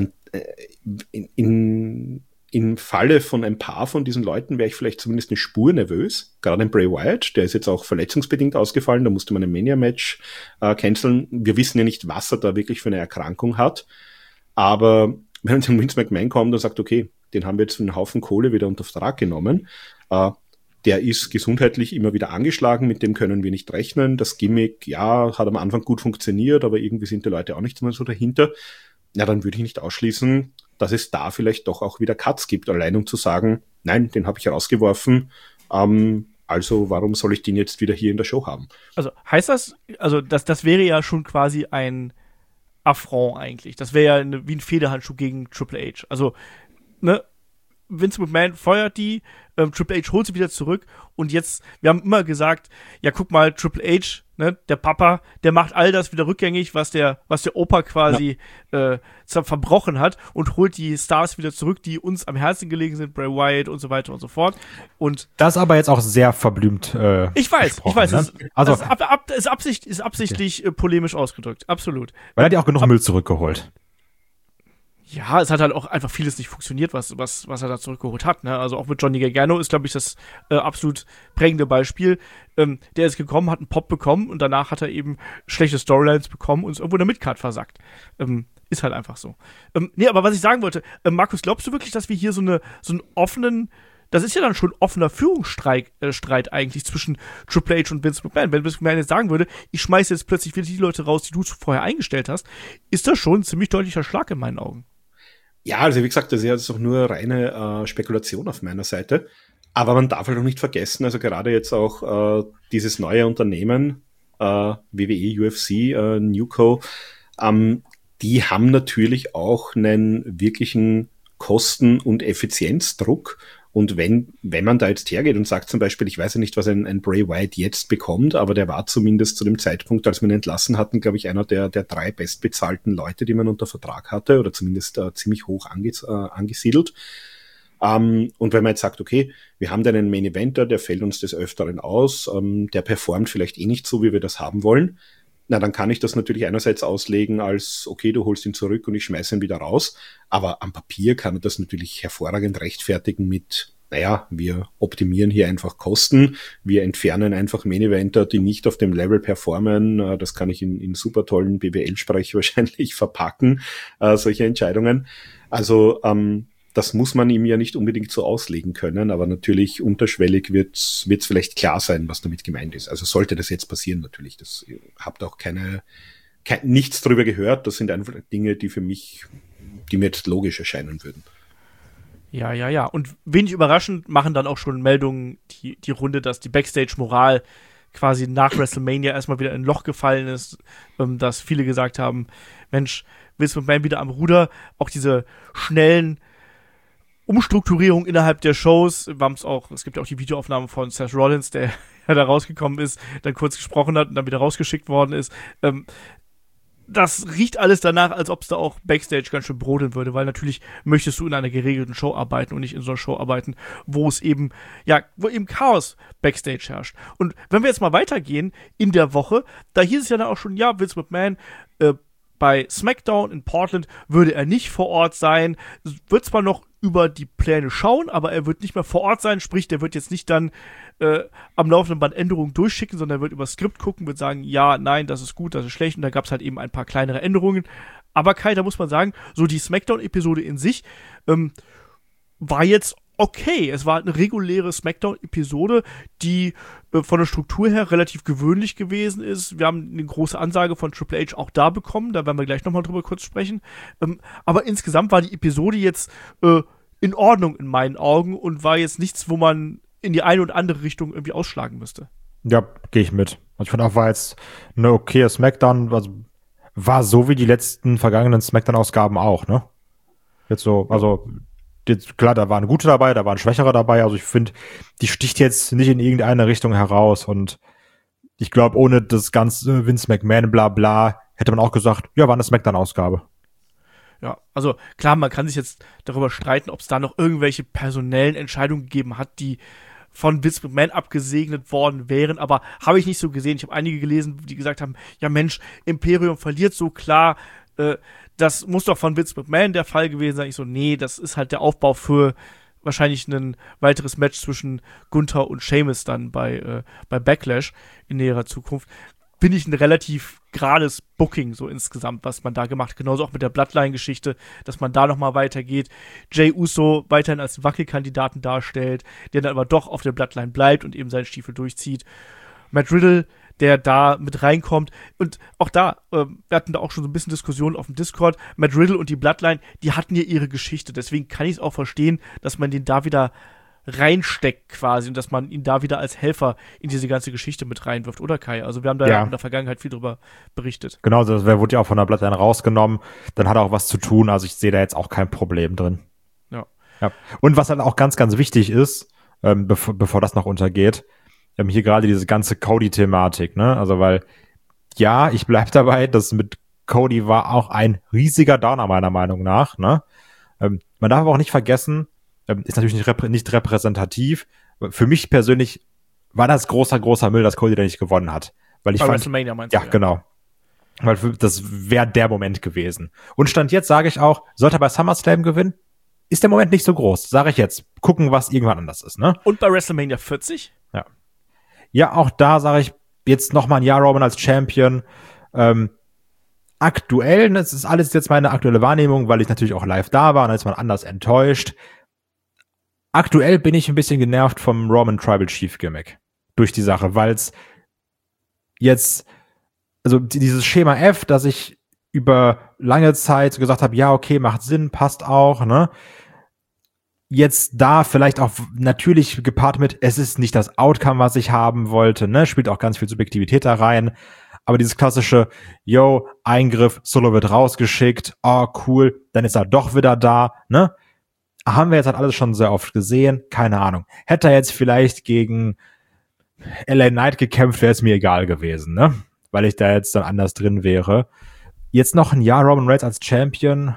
im Falle von ein paar von diesen Leuten wäre ich vielleicht zumindest eine Spur nervös. Gerade ein Bray Wyatt, der ist jetzt auch verletzungsbedingt ausgefallen, da musste man ein Mania-Match canceln. Wir wissen ja nicht, was er da wirklich für eine Erkrankung hat. Aber wenn dann Vince McMahon kommt und sagt, okay, den haben wir jetzt für einen Haufen Kohle wieder unter Vertrag genommen, der ist gesundheitlich immer wieder angeschlagen, mit dem können wir nicht rechnen. Das Gimmick, ja, hat am Anfang gut funktioniert, aber irgendwie sind die Leute auch nicht mehr so dahinter. Na, dann würde ich nicht ausschließen, dass es da vielleicht doch auch wieder Cuts gibt, allein um zu sagen, nein, den habe ich rausgeworfen, also warum soll ich den jetzt wieder hier in der Show haben? Also heißt das, das wäre ja schon quasi ein Affront eigentlich. Das wäre ja wie ein Federhandschuh gegen Triple H. Also, ne, Vince McMahon feuert die, Triple H holt sie wieder zurück und jetzt, wir haben immer gesagt, ja guck mal, Triple H, ne, der Papa, der macht all das wieder rückgängig, was der Opa quasi verbrochen hat und holt die Stars wieder zurück, die uns am Herzen gelegen sind, Bray Wyatt und so weiter und so fort. Und das aber jetzt auch sehr verblümt. Ich weiß, ne? ist absichtlich polemisch ausgedrückt, absolut. Weil er hat ja auch genug Müll zurückgeholt. Ja, es hat halt auch einfach vieles nicht funktioniert, was er da zurückgeholt hat. Ne? Also auch mit Johnny Gargano ist, glaube ich, das absolut prägende Beispiel. Der ist gekommen, hat einen Pop bekommen und danach hat er eben schlechte Storylines bekommen und ist irgendwo in der Midcard versackt. Ist halt einfach so. Nee, aber was ich sagen wollte, Markus, glaubst du wirklich, dass wir hier so einen offenen, das ist ja dann schon offener Führungsstreit eigentlich zwischen Triple H und Vince McMahon. Wenn Vince McMahon jetzt sagen würde, ich schmeiße jetzt plötzlich wieder die Leute raus, die du vorher eingestellt hast, ist das schon ein ziemlich deutlicher Schlag in meinen Augen. Ja, also wie gesagt, das ist jetzt auch nur reine Spekulation auf meiner Seite. Aber man darf halt auch nicht vergessen, also gerade jetzt auch dieses neue Unternehmen, WWE, UFC, Newco, die haben natürlich auch einen wirklichen Kosten- und Effizienzdruck. Und wenn man da jetzt hergeht und sagt zum Beispiel, ich weiß ja nicht, was ein Bray Wyatt jetzt bekommt, aber der war zumindest zu dem Zeitpunkt, als wir ihn entlassen hatten, glaube ich, einer der 3 bestbezahlten Leute, die man unter Vertrag hatte, oder zumindest ziemlich hoch angesiedelt. Und wenn man jetzt sagt, okay, wir haben da einen Main Eventer, der fällt uns des Öfteren aus, der performt vielleicht eh nicht so, wie wir das haben wollen, na, dann kann ich das natürlich einerseits auslegen als, okay, du holst ihn zurück und ich schmeiße ihn wieder raus. Aber am Papier kann er das natürlich hervorragend rechtfertigen mit, naja, wir optimieren hier einfach Kosten, wir entfernen einfach Main-Eventer, die nicht auf dem Level performen. Das kann ich in super tollen BWL-Sprech wahrscheinlich verpacken, solche Entscheidungen. Also, das muss man ihm ja nicht unbedingt so auslegen können, aber natürlich unterschwellig wird's vielleicht klar sein, was damit gemeint ist. Also sollte das jetzt passieren natürlich, das habt auch nichts drüber gehört, das sind einfach Dinge, die mir jetzt logisch erscheinen würden. Ja. Und wenig überraschend machen dann auch schon Meldungen die Runde, dass die Backstage-Moral quasi nach WrestleMania erstmal wieder in ein Loch gefallen ist, dass viele gesagt haben, Mensch, Vince McMahon wieder am Ruder, auch diese schnellen Umstrukturierung innerhalb der Shows, es gibt ja auch die Videoaufnahme von Seth Rollins, der ja da rausgekommen ist, dann kurz gesprochen hat und dann wieder rausgeschickt worden ist. Das riecht alles danach, als ob es da auch Backstage ganz schön brodeln würde, weil natürlich möchtest du in einer geregelten Show arbeiten und nicht in so einer Show arbeiten, wo eben Chaos Backstage herrscht. Und wenn wir jetzt mal weitergehen in der Woche, da hieß es ja dann auch schon, ja, Vince McMahon, bei SmackDown in Portland würde er nicht vor Ort sein, wird zwar noch über die Pläne schauen, aber er wird nicht mehr vor Ort sein, sprich, der wird jetzt nicht dann am laufenden Band Änderungen durchschicken, sondern er wird über das Skript gucken, wird sagen, ja, nein, das ist gut, das ist schlecht, und da gab es halt eben ein paar kleinere Änderungen. Aber Kai, da muss man sagen, so die SmackDown-Episode in sich war jetzt okay. Es war eine reguläre SmackDown-Episode, die von der Struktur her relativ gewöhnlich gewesen ist. Wir haben eine große Ansage von Triple H auch da bekommen, da werden wir gleich nochmal drüber kurz sprechen. Aber insgesamt war die Episode jetzt in Ordnung in meinen Augen und war jetzt nichts, wo man in die eine oder andere Richtung irgendwie ausschlagen müsste. Ja, gehe ich mit. Also ich finde auch, war jetzt eine okaye SmackDown, also war so wie die letzten vergangenen SmackDown-Ausgaben auch, ne? Jetzt so, also jetzt, klar, da waren gute dabei, da waren schwächere dabei, also ich finde, die sticht jetzt nicht in irgendeine Richtung heraus und ich glaube, ohne das ganze Vince McMahon bla bla, hätte man auch gesagt, ja, war eine SmackDown-Ausgabe. Ja, also klar, man kann sich jetzt darüber streiten, ob es da noch irgendwelche personellen Entscheidungen gegeben hat, die von Vince McMahon abgesegnet worden wären, aber habe ich nicht so gesehen. Ich habe einige gelesen, die gesagt haben, ja Mensch, Imperium verliert so klar, das muss doch von Vince McMahon der Fall gewesen sein. Ich so, nee, das ist halt der Aufbau für wahrscheinlich ein weiteres Match zwischen Gunther und Sheamus dann bei Backlash in näherer Zukunft. Finde ich einen relativ gerades Booking so insgesamt, was man da gemacht hat. Genauso auch mit der Bloodline-Geschichte, dass man da nochmal weitergeht. Jey Uso weiterhin als Wackelkandidaten darstellt, der dann aber doch auf der Bloodline bleibt und eben seinen Stiefel durchzieht. Matt Riddle, der da mit reinkommt. Und auch da, wir hatten da auch schon so ein bisschen Diskussionen auf dem Discord. Matt Riddle und die Bloodline, die hatten ja ihre Geschichte. Deswegen kann ich es auch verstehen, dass man den da wieder reinsteckt quasi und dass man ihn da wieder als Helfer in diese ganze Geschichte mit reinwirft, oder Kai? Also wir haben da ja in der Vergangenheit viel drüber berichtet. Genau, das wurde ja auch von der Bloodline rausgenommen, dann hat er auch was zu tun, also ich sehe da jetzt auch kein Problem drin. Ja. Und was dann auch ganz, ganz wichtig ist, bevor das noch untergeht, hier gerade diese ganze Cody-Thematik, ne, also weil, ja, ich bleib dabei, das mit Cody war auch ein riesiger Downer meiner Meinung nach, ne, man darf aber auch nicht vergessen, ist natürlich nicht repräsentativ. Für mich persönlich war das großer Müll, dass Cody da nicht gewonnen hat. Weil ich fand, WrestleMania meinst du? Ja, genau. Weil das wäre der Moment gewesen. Und Stand jetzt sage ich auch, sollte er bei SummerSlam gewinnen, ist der Moment nicht so groß. Sage ich jetzt. Gucken, was irgendwann anders ist, ne? Und bei WrestleMania 40? Ja. Ja, auch da sage ich jetzt noch mal ein Jahr Roman als Champion. Aktuell, das ist alles jetzt meine aktuelle Wahrnehmung, weil ich natürlich auch live da war und da ist man anders enttäuscht. Aktuell bin ich ein bisschen genervt vom Roman Tribal Chief Gimmick. Durch die Sache, weil es jetzt, also dieses Schema F, dass ich über lange Zeit gesagt habe, ja, okay, macht Sinn, passt auch, ne? Jetzt da vielleicht auch natürlich gepaart mit, es ist nicht das Outcome, was ich haben wollte, ne? Spielt auch ganz viel Subjektivität da rein. Aber dieses klassische, yo, Eingriff, Solo wird rausgeschickt, oh, cool, dann ist er doch wieder da, ne? Haben wir jetzt halt alles schon sehr oft gesehen, keine Ahnung. Hätte er jetzt vielleicht gegen LA Knight gekämpft, wäre es mir egal gewesen, ne? Weil ich da jetzt dann anders drin wäre. Jetzt noch ein Jahr Roman Reigns als Champion,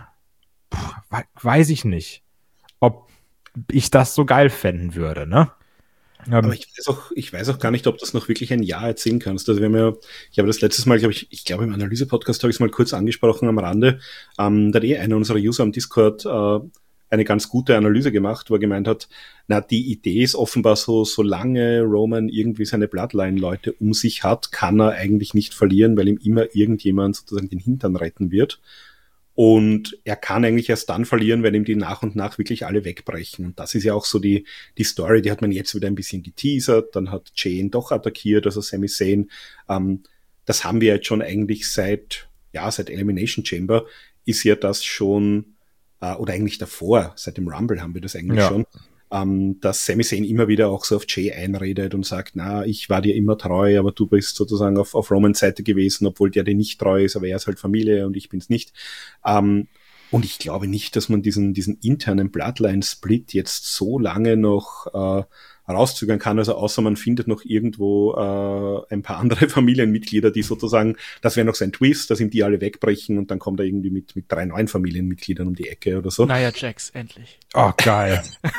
weiß ich nicht, ob ich das so geil fänden würde, ne? Aber ich weiß auch gar nicht, ob das noch wirklich ein Jahr erzählen kannst. Also ich habe das letztes Mal, ich glaube im Analyse-Podcast habe ich es mal kurz angesprochen am Rande, da hat einer unserer User am Discord eine ganz gute Analyse gemacht, wo er gemeint hat, na, die Idee ist offenbar so, solange Roman irgendwie seine Bloodline-Leute um sich hat, kann er eigentlich nicht verlieren, weil ihm immer irgendjemand sozusagen den Hintern retten wird. Und er kann eigentlich erst dann verlieren, wenn ihm die nach und nach wirklich alle wegbrechen. Und das ist ja auch so die Story, die hat man jetzt wieder ein bisschen geteasert. Dann hat Jane doch attackiert, also Sami Zayn. Das haben wir jetzt schon eigentlich seit Elimination Chamber ist ja das schon, oder eigentlich davor, seit dem Rumble haben wir das eigentlich schon, dass Sami Zayn immer wieder auch so auf Jay einredet und sagt, na, ich war dir immer treu, aber du bist sozusagen auf Romans Seite gewesen, obwohl der dir nicht treu ist, aber er ist halt Familie und ich bin's nicht. Und ich glaube nicht, dass man diesen internen Bloodline-Split jetzt so lange noch rauszögern kann, also außer man findet noch irgendwo ein paar andere Familienmitglieder, die sozusagen, das wäre noch sein Twist, dass ihm die alle wegbrechen und dann kommt er irgendwie mit 3 neuen Familienmitgliedern um die Ecke oder so. Nia Jax, endlich. Oh, geil.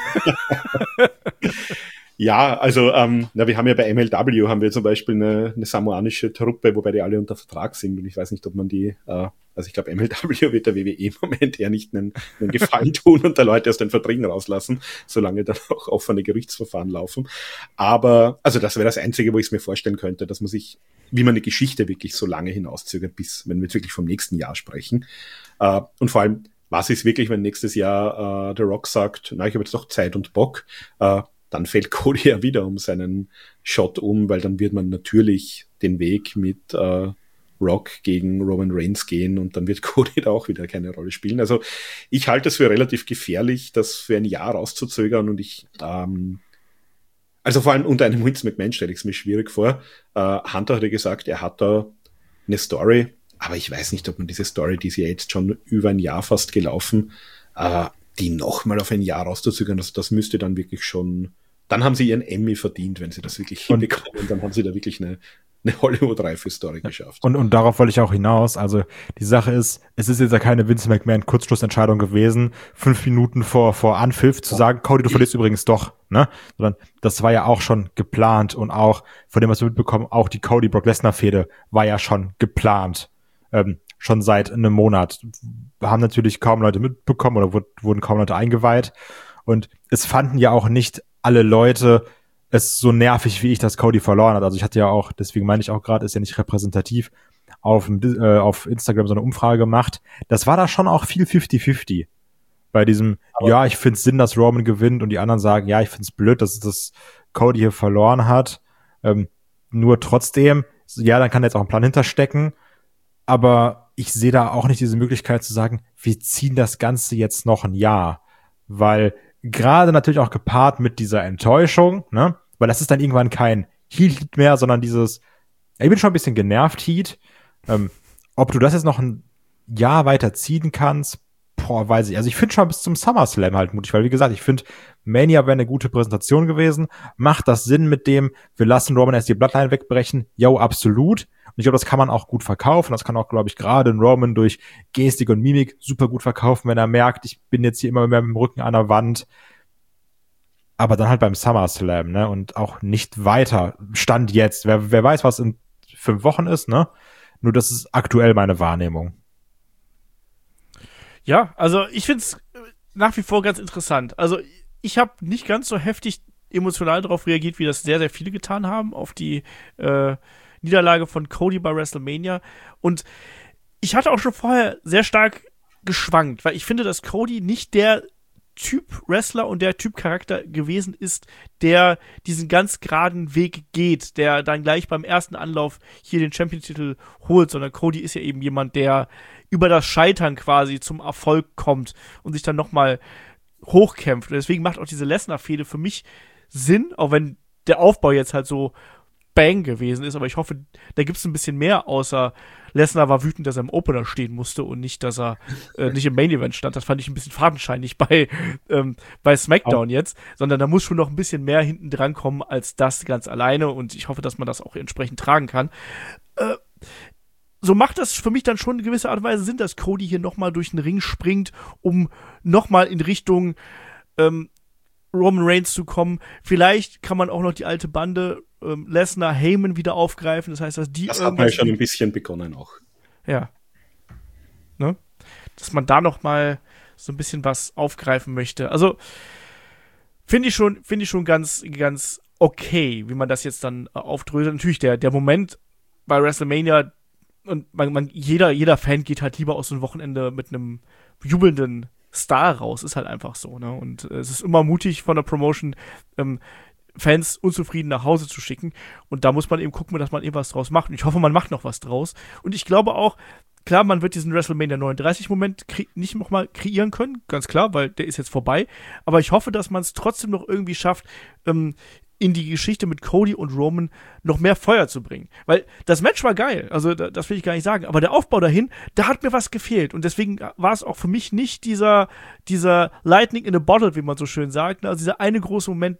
Ja, also wir haben ja bei MLW haben wir zum Beispiel eine samoanische Truppe, wobei die alle unter Vertrag sind und ich weiß nicht, ob man die, also ich glaube MLW wird der WWE im Moment eher nicht einen Gefallen tun und da Leute aus den Verträgen rauslassen, solange dann auch offene Gerichtsverfahren laufen. Aber, also das wäre das Einzige, wo ich es mir vorstellen könnte, dass man sich, wie man eine Geschichte wirklich so lange hinauszögert, bis, wenn wir jetzt wirklich vom nächsten Jahr sprechen. Und vor allem, was ist wirklich, wenn nächstes Jahr The Rock sagt, na, ich habe jetzt doch Zeit und Bock, dann fällt Cody ja wieder um seinen Shot um, weil dann wird man natürlich den Weg mit Rock gegen Roman Reigns gehen und dann wird Cody da auch wieder keine Rolle spielen. Also ich halte es für relativ gefährlich, das für ein Jahr rauszuzögern und ich, also vor allem unter einem Vince McMahon stelle ich es mir schwierig vor. Hunter hat ja gesagt, er hat da eine Story, aber ich weiß nicht, ob man diese Story, die ist ja jetzt schon über ein Jahr fast gelaufen, die nochmal auf ein Jahr rauszuzögern, das müsste dann wirklich schon, dann haben sie ihren Emmy verdient, wenn sie das wirklich hinbekommen, dann haben sie da wirklich eine Hollywood-reife Story geschafft. Und darauf wollte ich auch hinaus, also die Sache ist, es ist jetzt ja keine Vince McMahon Kurzschlussentscheidung gewesen, 5 Minuten vor Anpfiff zu sagen, Cody, du verlierst übrigens doch, ne, sondern das war ja auch schon geplant und auch, von dem was wir mitbekommen, auch die Cody-Brock Lesnar-Fehde war ja schon geplant, schon seit einem Monat. Haben natürlich kaum Leute mitbekommen oder wurden kaum Leute eingeweiht. Und es fanden ja auch nicht alle Leute es so nervig, wie ich, dass Cody verloren hat. Also ich hatte ja auch, deswegen meine ich auch gerade, ist ja nicht repräsentativ, auf Instagram so eine Umfrage gemacht. Das war da schon auch viel 50-50. Bei diesem, ja, ich find's Sinn, dass Roman gewinnt, und die anderen sagen, ja, ich find's blöd, dass Cody hier verloren hat. Nur trotzdem, ja, dann kann jetzt auch ein Plan hinterstecken. Aber ich sehe da auch nicht diese Möglichkeit zu sagen, wir ziehen das Ganze jetzt noch ein Jahr. Weil gerade natürlich auch gepaart mit dieser Enttäuschung, ne? Weil das ist dann irgendwann kein Heat mehr, sondern dieses, ich bin schon ein bisschen genervt, Heat. Ob du das jetzt noch ein Jahr weiter ziehen kannst, weiß ich. Also ich finde schon bis zum SummerSlam halt mutig, weil wie gesagt, ich finde, Mania wäre eine gute Präsentation gewesen. Macht das Sinn mit dem, wir lassen Roman erst die Bloodline wegbrechen? Jo, absolut. Und ich glaube, das kann man auch gut verkaufen. Das kann auch, glaube ich, gerade ein Roman durch Gestik und Mimik super gut verkaufen, wenn er merkt, ich bin jetzt hier immer mehr mit dem Rücken an der Wand. Aber dann halt beim SummerSlam, ne? Und auch nicht weiter. Stand jetzt. Wer weiß, was in 5 Wochen ist, ne? Nur das ist aktuell meine Wahrnehmung. Ja, also ich finde es nach wie vor ganz interessant. Also ich habe nicht ganz so heftig emotional darauf reagiert, wie das sehr, sehr viele getan haben, auf die Niederlage von Cody bei WrestleMania. Und ich hatte auch schon vorher sehr stark geschwankt, weil ich finde, dass Cody nicht der Typ Wrestler und der Typ Charakter gewesen ist, der diesen ganz geraden Weg geht, der dann gleich beim ersten Anlauf hier den Champion-Titel holt, sondern Cody ist ja eben jemand, der über das Scheitern quasi zum Erfolg kommt und sich dann nochmal hochkämpft. Und deswegen macht auch diese Lesnar-Fehde für mich Sinn, auch wenn der Aufbau jetzt halt so bang gewesen ist, aber ich hoffe, da gibt es ein bisschen mehr, außer Lesnar war wütend, dass er im Opener stehen musste und nicht, dass er nicht im Main Event stand. Das fand ich ein bisschen fadenscheinig bei SmackDown jetzt, sondern da muss schon noch ein bisschen mehr hinten dran kommen als das ganz alleine, und ich hoffe, dass man das auch entsprechend tragen kann. So macht das für mich dann schon in gewisser Art und Weise Sinn, dass Cody hier nochmal durch den Ring springt, um nochmal in Richtung Roman Reigns zu kommen. Vielleicht kann man auch noch die alte Bande Lesnar, Heyman wieder aufgreifen. Das heißt, dass die das hat man ja schon ein bisschen begonnen auch. Ja. Ne? Dass man da noch mal so ein bisschen was aufgreifen möchte. Also finde ich schon ganz, ganz okay, wie man das jetzt dann aufdröselt. Natürlich der Moment bei WrestleMania, und jeder Fan geht halt lieber aus so einem Wochenende mit einem jubelnden Star raus, ist halt einfach so, ne? Und es ist immer mutig von der Promotion, Fans unzufrieden nach Hause zu schicken. Und da muss man eben gucken, dass man eben was draus macht. Und ich hoffe, man macht noch was draus. Und ich glaube auch, klar, man wird diesen WrestleMania 39-Moment nicht nochmal kreieren können, ganz klar, weil der ist jetzt vorbei. Aber ich hoffe, dass man es trotzdem noch irgendwie schafft, in die Geschichte mit Cody und Roman noch mehr Feuer zu bringen. Weil das Match war geil, also das will ich gar nicht sagen, aber der Aufbau dahin, da hat mir was gefehlt, und deswegen war es auch für mich nicht dieser Lightning in a Bottle, wie man so schön sagt, also dieser eine große Moment,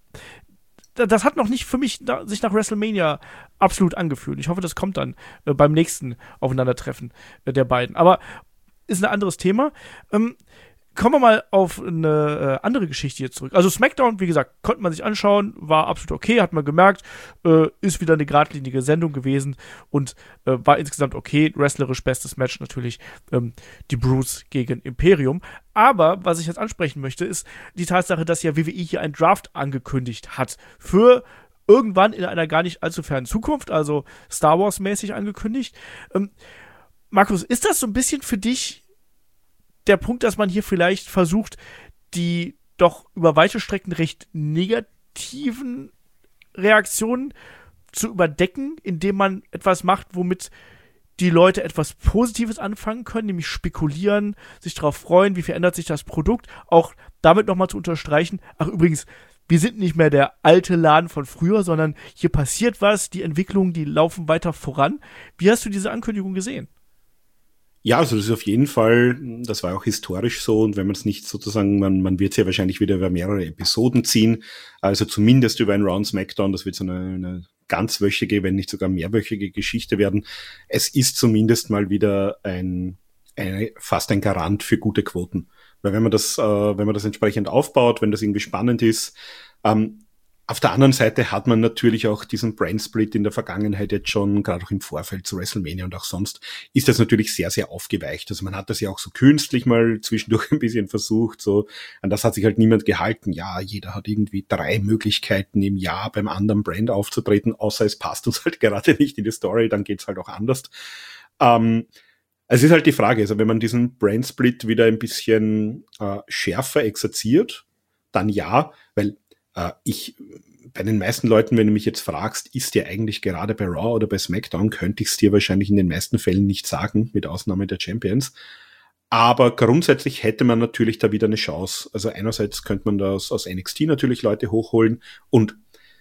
das hat noch nicht für mich sich nach WrestleMania absolut angefühlt. Ich hoffe, das kommt dann beim nächsten Aufeinandertreffen der beiden. Aber ist ein anderes Thema. Kommen wir mal auf eine andere Geschichte jetzt zurück. Also SmackDown, wie gesagt, konnte man sich anschauen, war absolut okay, hat man gemerkt, ist wieder eine geradlinige Sendung gewesen und war insgesamt okay. Wrestlerisch bestes Match natürlich, die Brutes gegen Imperium. Aber was ich jetzt ansprechen möchte, ist die Tatsache, dass ja WWE hier einen Draft angekündigt hat für irgendwann in einer gar nicht allzu fernen Zukunft, also Star Wars-mäßig angekündigt. Markus, ist das so ein bisschen für dich der Punkt, dass man hier vielleicht versucht, die doch über weite Strecken recht negativen Reaktionen zu überdecken, indem man etwas macht, womit die Leute etwas Positives anfangen können, nämlich spekulieren, sich darauf freuen, wie verändert sich das Produkt, auch damit nochmal zu unterstreichen, ach übrigens, wir sind nicht mehr der alte Laden von früher, sondern hier passiert was, die Entwicklungen, die laufen weiter voran. Wie hast du diese Ankündigung gesehen? Ja, also das ist auf jeden Fall, das war auch historisch so, und wenn man es nicht sozusagen, man wird es ja wahrscheinlich wieder über mehrere Episoden ziehen, also zumindest über ein Round SmackDown, das wird so eine ganzwöchige, wenn nicht sogar mehrwöchige Geschichte werden. Es ist zumindest mal wieder fast ein Garant für gute Quoten. Weil wenn man das entsprechend aufbaut, wenn das irgendwie spannend ist, Auf der anderen Seite hat man natürlich auch diesen Brand-Split in der Vergangenheit jetzt schon, gerade auch im Vorfeld zu WrestleMania und auch sonst, ist das natürlich sehr, sehr aufgeweicht. Also man hat das ja auch so künstlich mal zwischendurch ein bisschen versucht, so, an das hat sich halt niemand gehalten. Ja, jeder hat irgendwie 3 Möglichkeiten im Jahr beim anderen Brand aufzutreten, außer es passt uns halt gerade nicht in die Story, dann geht's halt auch anders. Es ist halt die Frage, also wenn man diesen Brand-Split wieder ein bisschen schärfer exerziert, dann ja, weil bei den meisten Leuten, wenn du mich jetzt fragst, ist der eigentlich gerade bei Raw oder bei SmackDown, könnte ich es dir wahrscheinlich in den meisten Fällen nicht sagen, mit Ausnahme der Champions. Aber grundsätzlich hätte man natürlich da wieder eine Chance. Also einerseits könnte man das aus NXT natürlich Leute hochholen und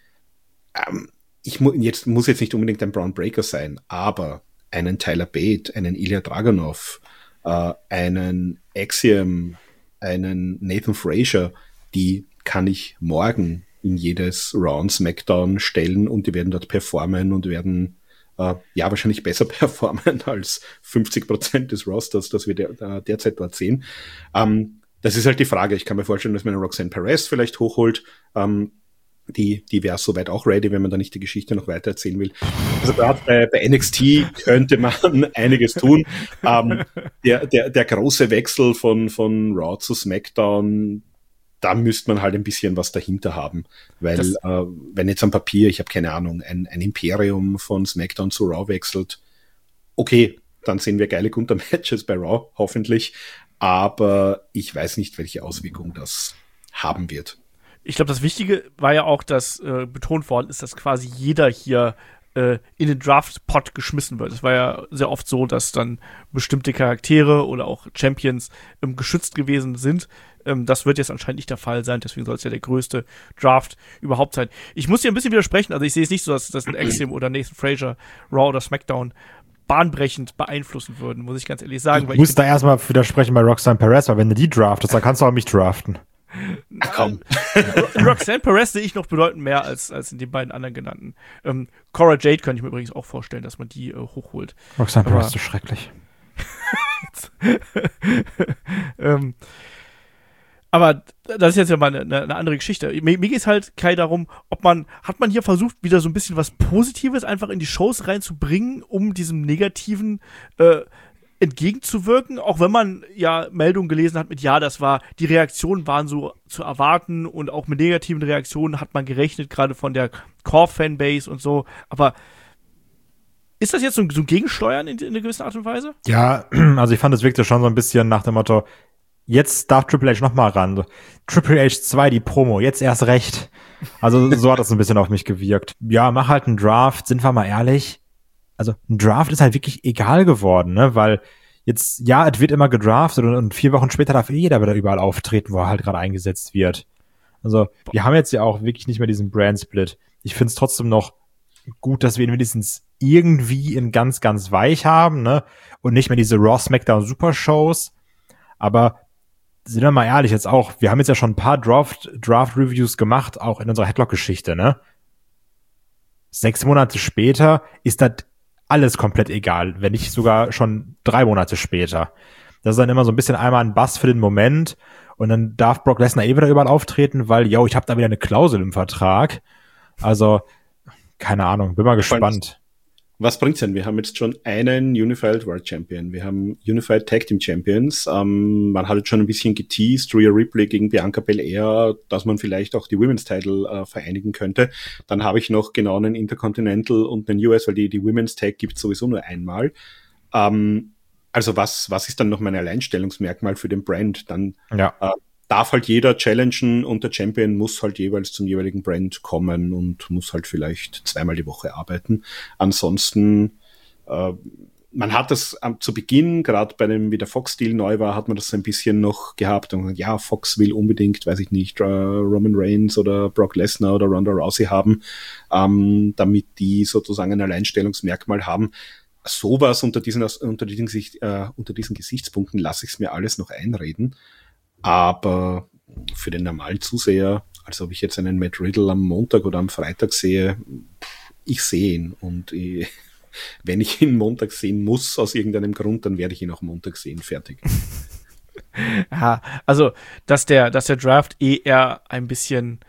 muss jetzt nicht unbedingt ein Braun Breaker sein, aber einen Tyler Bate, einen Ilya Dragunov, einen Axiom, einen Nathan Frazier, die kann ich morgen in jedes Raw und SmackDown stellen und die werden dort performen und werden wahrscheinlich besser performen als 50% des Rosters, das wir derzeit dort sehen. Das ist halt die Frage. Ich kann mir vorstellen, dass man eine Roxanne Perez vielleicht hochholt. Die wäre soweit auch ready, wenn man da nicht die Geschichte noch weiter erzählen will. Also gerade bei NXT könnte man einiges tun. Der große Wechsel von Raw zu SmackDown, da müsste man halt ein bisschen was dahinter haben. Weil wenn jetzt am Papier, ich habe keine Ahnung, ein Imperium von SmackDown zu Raw wechselt, okay, dann sehen wir geile Gunter-Matches bei Raw, hoffentlich. Aber ich weiß nicht, welche Auswirkung das haben wird. Ich glaube, das Wichtige war ja auch, dass betont worden ist, dass quasi jeder hier in den Draft-Pot geschmissen wird. Es war ja sehr oft so, dass dann bestimmte Charaktere oder auch Champions geschützt gewesen sind. Das wird jetzt anscheinend nicht der Fall sein, deswegen soll es ja der größte Draft überhaupt sein. Ich muss dir ein bisschen widersprechen, also ich sehe es nicht so, dass ein Axiom oder Nathan Frazier Raw oder SmackDown bahnbrechend beeinflussen würden, muss ich ganz ehrlich sagen. Ich muss da erstmal widersprechen bei Roxanne Perez, weil wenn du die draftest, dann kannst du auch mich draften. Ach komm. Roxanne Perez sehe ich noch bedeutend mehr als in den beiden anderen genannten. Cora Jade könnte ich mir übrigens auch vorstellen, dass man die hochholt. Roxanne Perez ist so schrecklich. Aber das ist jetzt ja mal eine andere Geschichte. Mir geht es halt, Kai, darum, hat man hier versucht, wieder so ein bisschen was Positives einfach in die Shows reinzubringen, um diesem Negativen entgegenzuwirken, auch wenn man ja Meldungen gelesen hat die Reaktionen waren so zu erwarten und auch mit negativen Reaktionen hat man gerechnet, gerade von der Core-Fanbase und so, aber ist das jetzt so ein Gegensteuern in einer gewissen Art und Weise? Ja, also ich fand, es wirkte schon so ein bisschen nach dem Motto, jetzt darf Triple H nochmal ran. Triple H 2, die Promo, jetzt erst recht. Also so hat das ein bisschen auf mich gewirkt. Ja, mach halt einen Draft, sind wir mal ehrlich. Also ein Draft ist halt wirklich egal geworden, ne? Weil jetzt, ja, es wird immer gedraftet und 4 Wochen später darf jeder wieder überall auftreten, wo er halt gerade eingesetzt wird. Also wir haben jetzt ja auch wirklich nicht mehr diesen Brand-Split. Ich finde es trotzdem noch gut, dass wir ihn wenigstens irgendwie in ganz, ganz weich haben, ne? Und nicht mehr diese Raw, SmackDown, Super-Shows. Aber sind wir mal ehrlich jetzt auch, wir haben jetzt ja schon ein paar Draft-Reviews gemacht, auch in unserer Headlock-Geschichte, ne? 6 Monate später ist das alles komplett egal, wenn nicht sogar schon 3 Monate später. Das ist dann immer so ein bisschen einmal ein Bass für den Moment und dann darf Brock Lesnar wieder überall auftreten, weil, ich habe da wieder eine Klausel im Vertrag. Also, keine Ahnung, bin mal gespannt. Was bringt's denn? Wir haben jetzt schon einen Unified World Champion. Wir haben Unified Tag Team Champions. Man hat jetzt schon ein bisschen geteased, Rhea Ripley gegen Bianca Belair, dass man vielleicht auch die Women's Title vereinigen könnte. Dann habe ich noch genau einen Intercontinental und einen US, weil die Women's Tag gibt's sowieso nur einmal. Also was ist dann noch mein Alleinstellungsmerkmal für den Brand? Dann darf halt jeder challengen und der Champion muss halt jeweils zum jeweiligen Brand kommen und muss halt vielleicht 2-mal die Woche arbeiten. Ansonsten, man hat das zu Beginn, gerade bei dem, wie der Fox-Deal neu war, hat man das ein bisschen noch gehabt und ja, Fox will unbedingt, weiß ich nicht, Roman Reigns oder Brock Lesnar oder Ronda Rousey haben, damit die sozusagen ein Alleinstellungsmerkmal haben. Sowas unter diesen Gesichtspunkten lasse ich es mir alles noch einreden. Aber für den normalen Zuseher, als ob ich jetzt einen Matt Riddle am Montag oder am Freitag sehe, ich sehe ihn. Und wenn ich ihn Montag sehen muss, aus irgendeinem Grund, dann werde ich ihn auch Montag sehen. Fertig. Ja, also, dass der Draft eher ein bisschen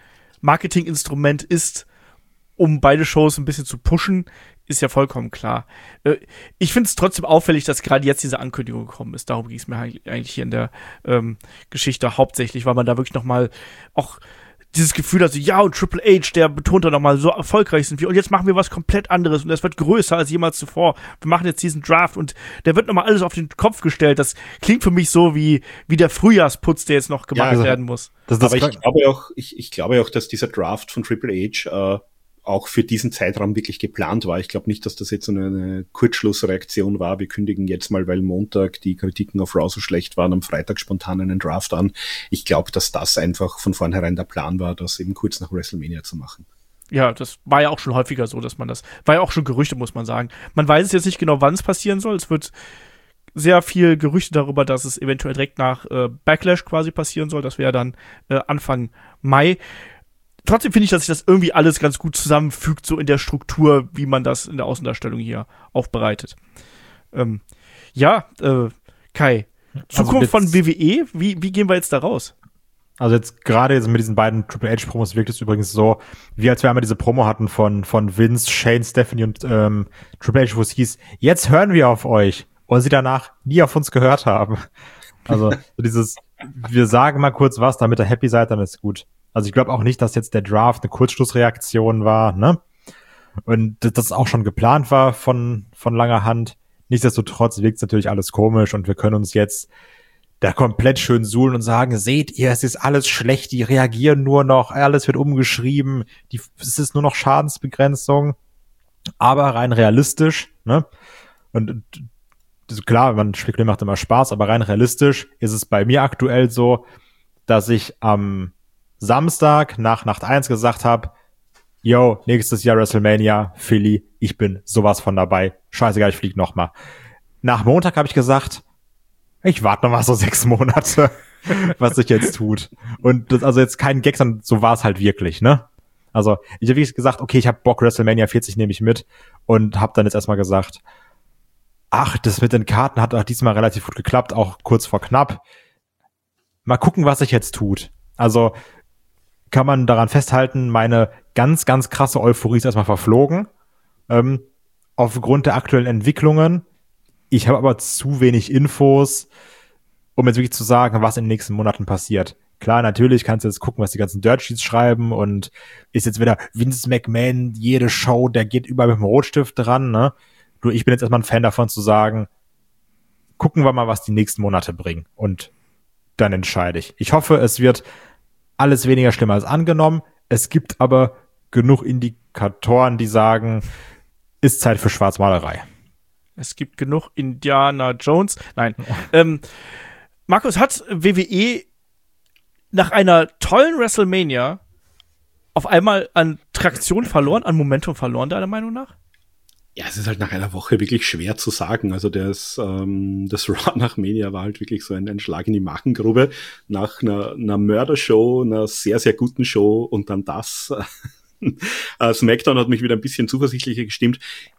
Marketinginstrument ist, um beide Shows ein bisschen zu pushen, ist ja vollkommen klar. Ich finde es trotzdem auffällig, dass gerade jetzt diese Ankündigung gekommen ist. Darum ging es mir eigentlich hier in der Geschichte hauptsächlich, weil man da wirklich nochmal auch dieses Gefühl hat, so, ja, und Triple H, der betont da nochmal, so erfolgreich sind wir und jetzt machen wir was komplett anderes und das wird größer als jemals zuvor. Wir machen jetzt diesen Draft und der wird nochmal alles auf den Kopf gestellt. Das klingt für mich so wie der Frühjahrsputz, der jetzt noch gemacht werden muss. Aber ich glaube auch, dass dieser Draft von Triple H auch für diesen Zeitraum wirklich geplant war. Ich glaube nicht, dass das jetzt so eine Kurzschlussreaktion war. Wir kündigen jetzt mal, weil Montag die Kritiken auf Raw so schlecht waren, am Freitag spontan einen Draft an. Ich glaube, dass das einfach von vornherein der Plan war, das eben kurz nach WrestleMania zu machen. Ja, das war ja auch schon häufiger so, dass man das, war ja auch schon Gerüchte, muss man sagen. Man weiß jetzt nicht genau, wann es passieren soll. Es wird sehr viel Gerüchte darüber, dass es eventuell direkt nach Backlash quasi passieren soll. Das wäre dann Anfang Mai. Trotzdem finde ich, dass sich das irgendwie alles ganz gut zusammenfügt, so in der Struktur, wie man das in der Außendarstellung hier aufbereitet. Kai, Zukunft von WWE, wie gehen wir jetzt da raus? Also jetzt gerade jetzt mit diesen beiden Triple H-Promos wirkt es übrigens so, wie als wir einmal diese Promo hatten von Vince, Shane, Stephanie und Triple H, wo es hieß, jetzt hören wir auf euch, und sie danach nie auf uns gehört haben. Also so dieses, wir sagen mal kurz was, damit ihr happy seid, dann ist gut. Also ich glaube auch nicht, dass jetzt der Draft eine Kurzschlussreaktion war, ne? Und das auch schon geplant war von langer Hand. Nichtsdestotrotz wirkt es natürlich alles komisch und wir können uns jetzt da komplett schön suhlen und sagen, seht ihr, es ist alles schlecht, die reagieren nur noch, alles wird umgeschrieben, es ist nur noch Schadensbegrenzung, aber rein realistisch, ne? Und klar, man spekuliert, macht immer Spaß, aber rein realistisch ist es bei mir aktuell so, dass ich am Samstag nach Nacht 1 gesagt habe, yo, nächstes Jahr WrestleMania, Philly, ich bin sowas von dabei. Scheißegal, ich flieg nochmal. Nach Montag habe ich gesagt, ich warte noch mal so 6 Monate, was sich jetzt tut. Und das also jetzt kein Gag, sondern so war es halt wirklich, ne? Also ich habe wirklich gesagt, okay, ich habe Bock, WrestleMania 40 nehme ich mit und habe dann jetzt erstmal gesagt, ach, das mit den Karten hat auch diesmal relativ gut geklappt, auch kurz vor knapp. Mal gucken, was sich jetzt tut. Also kann man daran festhalten, meine ganz, ganz krasse Euphorie ist erstmal verflogen. Aufgrund der aktuellen Entwicklungen. Ich habe aber zu wenig Infos, um jetzt wirklich zu sagen, was in den nächsten Monaten passiert. Klar, natürlich kannst du jetzt gucken, was die ganzen Dirt Sheets schreiben und ist jetzt wieder Vince McMahon, jede Show, der geht überall mit dem Rotstift dran, ne? Nur ich bin jetzt erstmal ein Fan davon zu sagen, gucken wir mal, was die nächsten Monate bringen und dann entscheide ich. Ich hoffe, es wird alles weniger schlimm als angenommen. Es gibt aber genug Indikatoren, die sagen, ist Zeit für Schwarzmalerei. Es gibt genug Indiana Jones. Nein. Markus, hat WWE nach einer tollen WrestleMania auf einmal an Traktion verloren, an Momentum verloren, deiner Meinung nach? Ja, es ist halt nach einer Woche wirklich schwer zu sagen. Also das Raw nach Mania war halt wirklich so ein Schlag in die Magengrube. Nach einer Mördershow, einer sehr, sehr guten Show und dann das. SmackDown hat mich wieder ein bisschen zuversichtlicher gestimmt.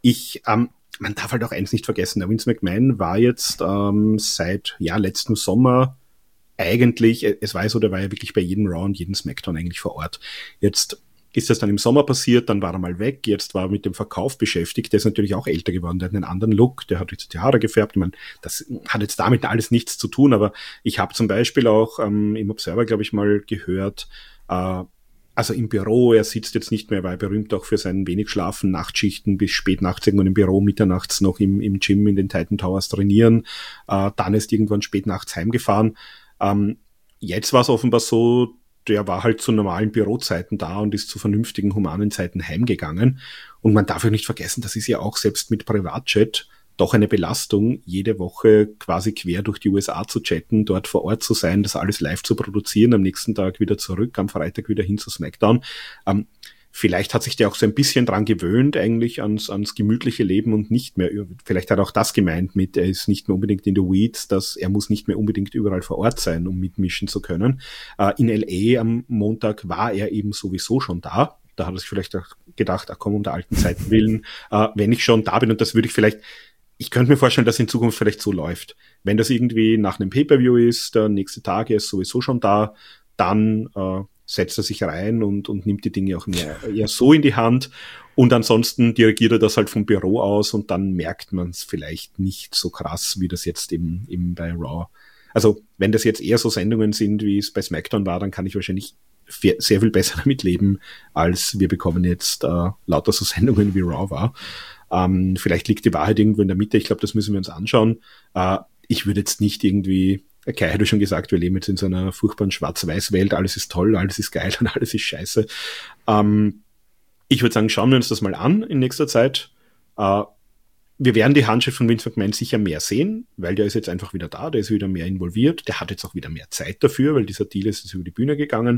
Man darf halt auch eins nicht vergessen. Der Vince McMahon war jetzt seit letztem Sommer eigentlich, es war ja so, der war ja wirklich bei jedem Raw und jedem SmackDown eigentlich vor Ort. Jetzt ist das dann im Sommer passiert, dann war er mal weg, jetzt war er mit dem Verkauf beschäftigt, der ist natürlich auch älter geworden, der hat einen anderen Look, der hat jetzt die Haare gefärbt, ich meine, das hat jetzt damit alles nichts zu tun, aber ich habe zum Beispiel auch im Observer, glaube ich, mal gehört, also im Büro, er sitzt jetzt nicht mehr, weil er berühmt auch für sein wenig Schlafen, Nachtschichten bis spät nachts irgendwann im Büro, mitternachts noch im Gym in den Titan Towers trainieren, dann ist irgendwann spät nachts heimgefahren. Jetzt war es offenbar so, der war halt zu normalen Bürozeiten da und ist zu vernünftigen, humanen Zeiten heimgegangen. Und man darf ja nicht vergessen, das ist ja auch selbst mit Privatjet doch eine Belastung, jede Woche quasi quer durch die USA zu chatten, dort vor Ort zu sein, das alles live zu produzieren, am nächsten Tag wieder zurück, am Freitag wieder hin zu SmackDown. Vielleicht hat sich der auch so ein bisschen dran gewöhnt, eigentlich ans gemütliche Leben und nicht mehr, vielleicht hat er auch das gemeint mit, er ist nicht mehr unbedingt in the weeds, dass er muss nicht mehr unbedingt überall vor Ort sein, um mitmischen zu können. In LA am Montag war er eben sowieso schon da. Da hat er sich vielleicht auch gedacht, komm, um der alten Zeiten willen, wenn ich schon da bin, und das würde ich könnte mir vorstellen, dass in Zukunft vielleicht so läuft. Wenn das irgendwie nach einem Pay-Per-View ist, der nächste Tag ist sowieso schon da, dann setzt er sich rein und nimmt die Dinge auch eher so in die Hand. Und ansonsten dirigiert er das halt vom Büro aus und dann merkt man es vielleicht nicht so krass, wie das jetzt eben bei Raw. Also wenn das jetzt eher so Sendungen sind, wie es bei SmackDown war, dann kann ich wahrscheinlich sehr viel besser damit leben, als wir bekommen jetzt lauter so Sendungen wie Raw war. Vielleicht liegt die Wahrheit irgendwo in der Mitte. Ich glaube, das müssen wir uns anschauen. Ich würde jetzt nicht irgendwie, Kai hat ja schon gesagt, wir leben jetzt in so einer furchtbaren Schwarz-Weiß-Welt. Alles ist toll, alles ist geil und alles ist scheiße. Ich würde sagen, schauen wir uns das mal an in nächster Zeit. Wir werden die Handschrift von Vince McMahon sicher mehr sehen, weil der ist jetzt einfach wieder da, der ist wieder mehr involviert, der hat jetzt auch wieder mehr Zeit dafür, weil dieser Deal ist jetzt über die Bühne gegangen.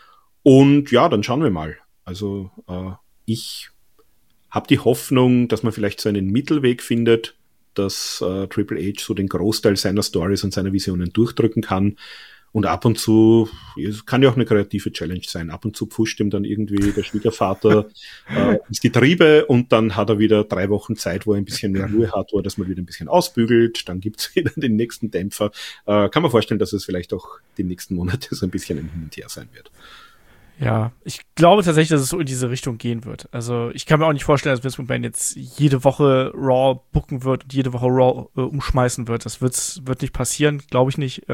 Und ja, dann schauen wir mal. Also ich habe die Hoffnung, dass man vielleicht so einen Mittelweg findet, dass Triple H so den Großteil seiner Stories und seiner Visionen durchdrücken kann. Und ab und zu, es kann ja auch eine kreative Challenge sein, ab und zu pfuscht ihm dann irgendwie der Schwiegervater ins Getriebe und dann hat er wieder 3 Wochen Zeit, wo er ein bisschen mehr Ruhe hat, wo er das mal wieder ein bisschen ausbügelt, dann gibt's wieder den nächsten Dämpfer. Kann man vorstellen, dass es vielleicht auch die nächsten Monate so ein bisschen ein Hin und Her sein wird. Ja, ich glaube tatsächlich, dass es so in diese Richtung gehen wird. Also ich kann mir auch nicht vorstellen, dass Vince McMahon jetzt jede Woche Raw booken wird und jede Woche Raw umschmeißen wird. Das wird nicht passieren, glaube ich nicht.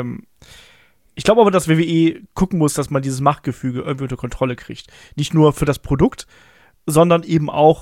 Ich glaube aber, dass WWE gucken muss, dass man dieses Machtgefüge irgendwie unter Kontrolle kriegt. Nicht nur für das Produkt, sondern eben auch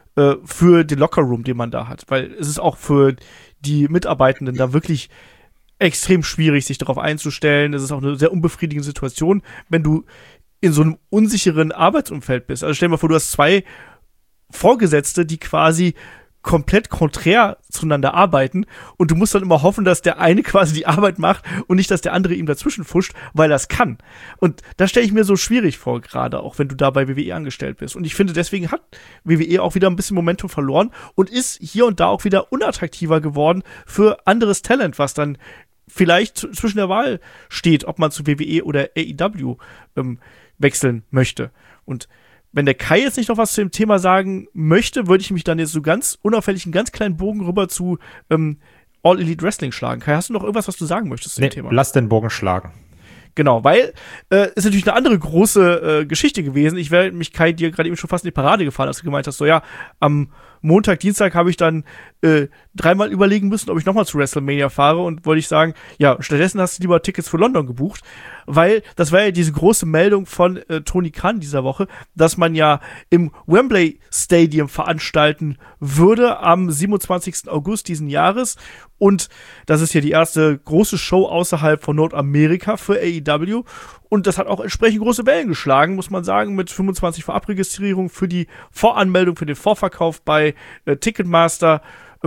für den Lockerroom, den man da hat. Weil es ist auch für die Mitarbeitenden da wirklich extrem schwierig, sich darauf einzustellen. Es ist auch eine sehr unbefriedigende Situation, wenn du in so einem unsicheren Arbeitsumfeld bist. Also stell dir mal vor, du hast 2 Vorgesetzte, die quasi komplett konträr zueinander arbeiten und du musst dann immer hoffen, dass der eine quasi die Arbeit macht und nicht, dass der andere ihm dazwischen fuscht, weil er es kann. Und das stelle ich mir so schwierig vor, gerade auch wenn du da bei WWE angestellt bist. Und ich finde, deswegen hat WWE auch wieder ein bisschen Momentum verloren und ist hier und da auch wieder unattraktiver geworden für anderes Talent, was dann vielleicht zwischen der Wahl steht, ob man zu WWE oder AEW wechseln möchte. Und wenn der Kai jetzt nicht noch was zu dem Thema sagen möchte, würde ich mich dann jetzt so ganz unauffällig einen ganz kleinen Bogen rüber zu All Elite Wrestling schlagen. Kai, hast du noch irgendwas, was du sagen möchtest zu dem Thema? Lass den Bogen schlagen. Genau, weil ist natürlich eine andere große Geschichte gewesen. Ich wäre mich, Kai, dir gerade eben schon fast in die Parade gefahren, als du gemeint hast, so ja, am Montag, Dienstag habe ich dann 3-mal überlegen müssen, ob ich nochmal zu WrestleMania fahre und wollte ich sagen, ja, stattdessen hast du lieber Tickets für London gebucht, weil das war ja diese große Meldung von Tony Khan dieser Woche, dass man ja im Wembley Stadium veranstalten würde am 27. August diesen Jahres und das ist ja die erste große Show außerhalb von Nordamerika für AEW und das hat auch entsprechend große Wellen geschlagen, muss man sagen, mit 25 Vorabregistrierungen für die Voranmeldung, für den Vorverkauf bei Ticketmaster.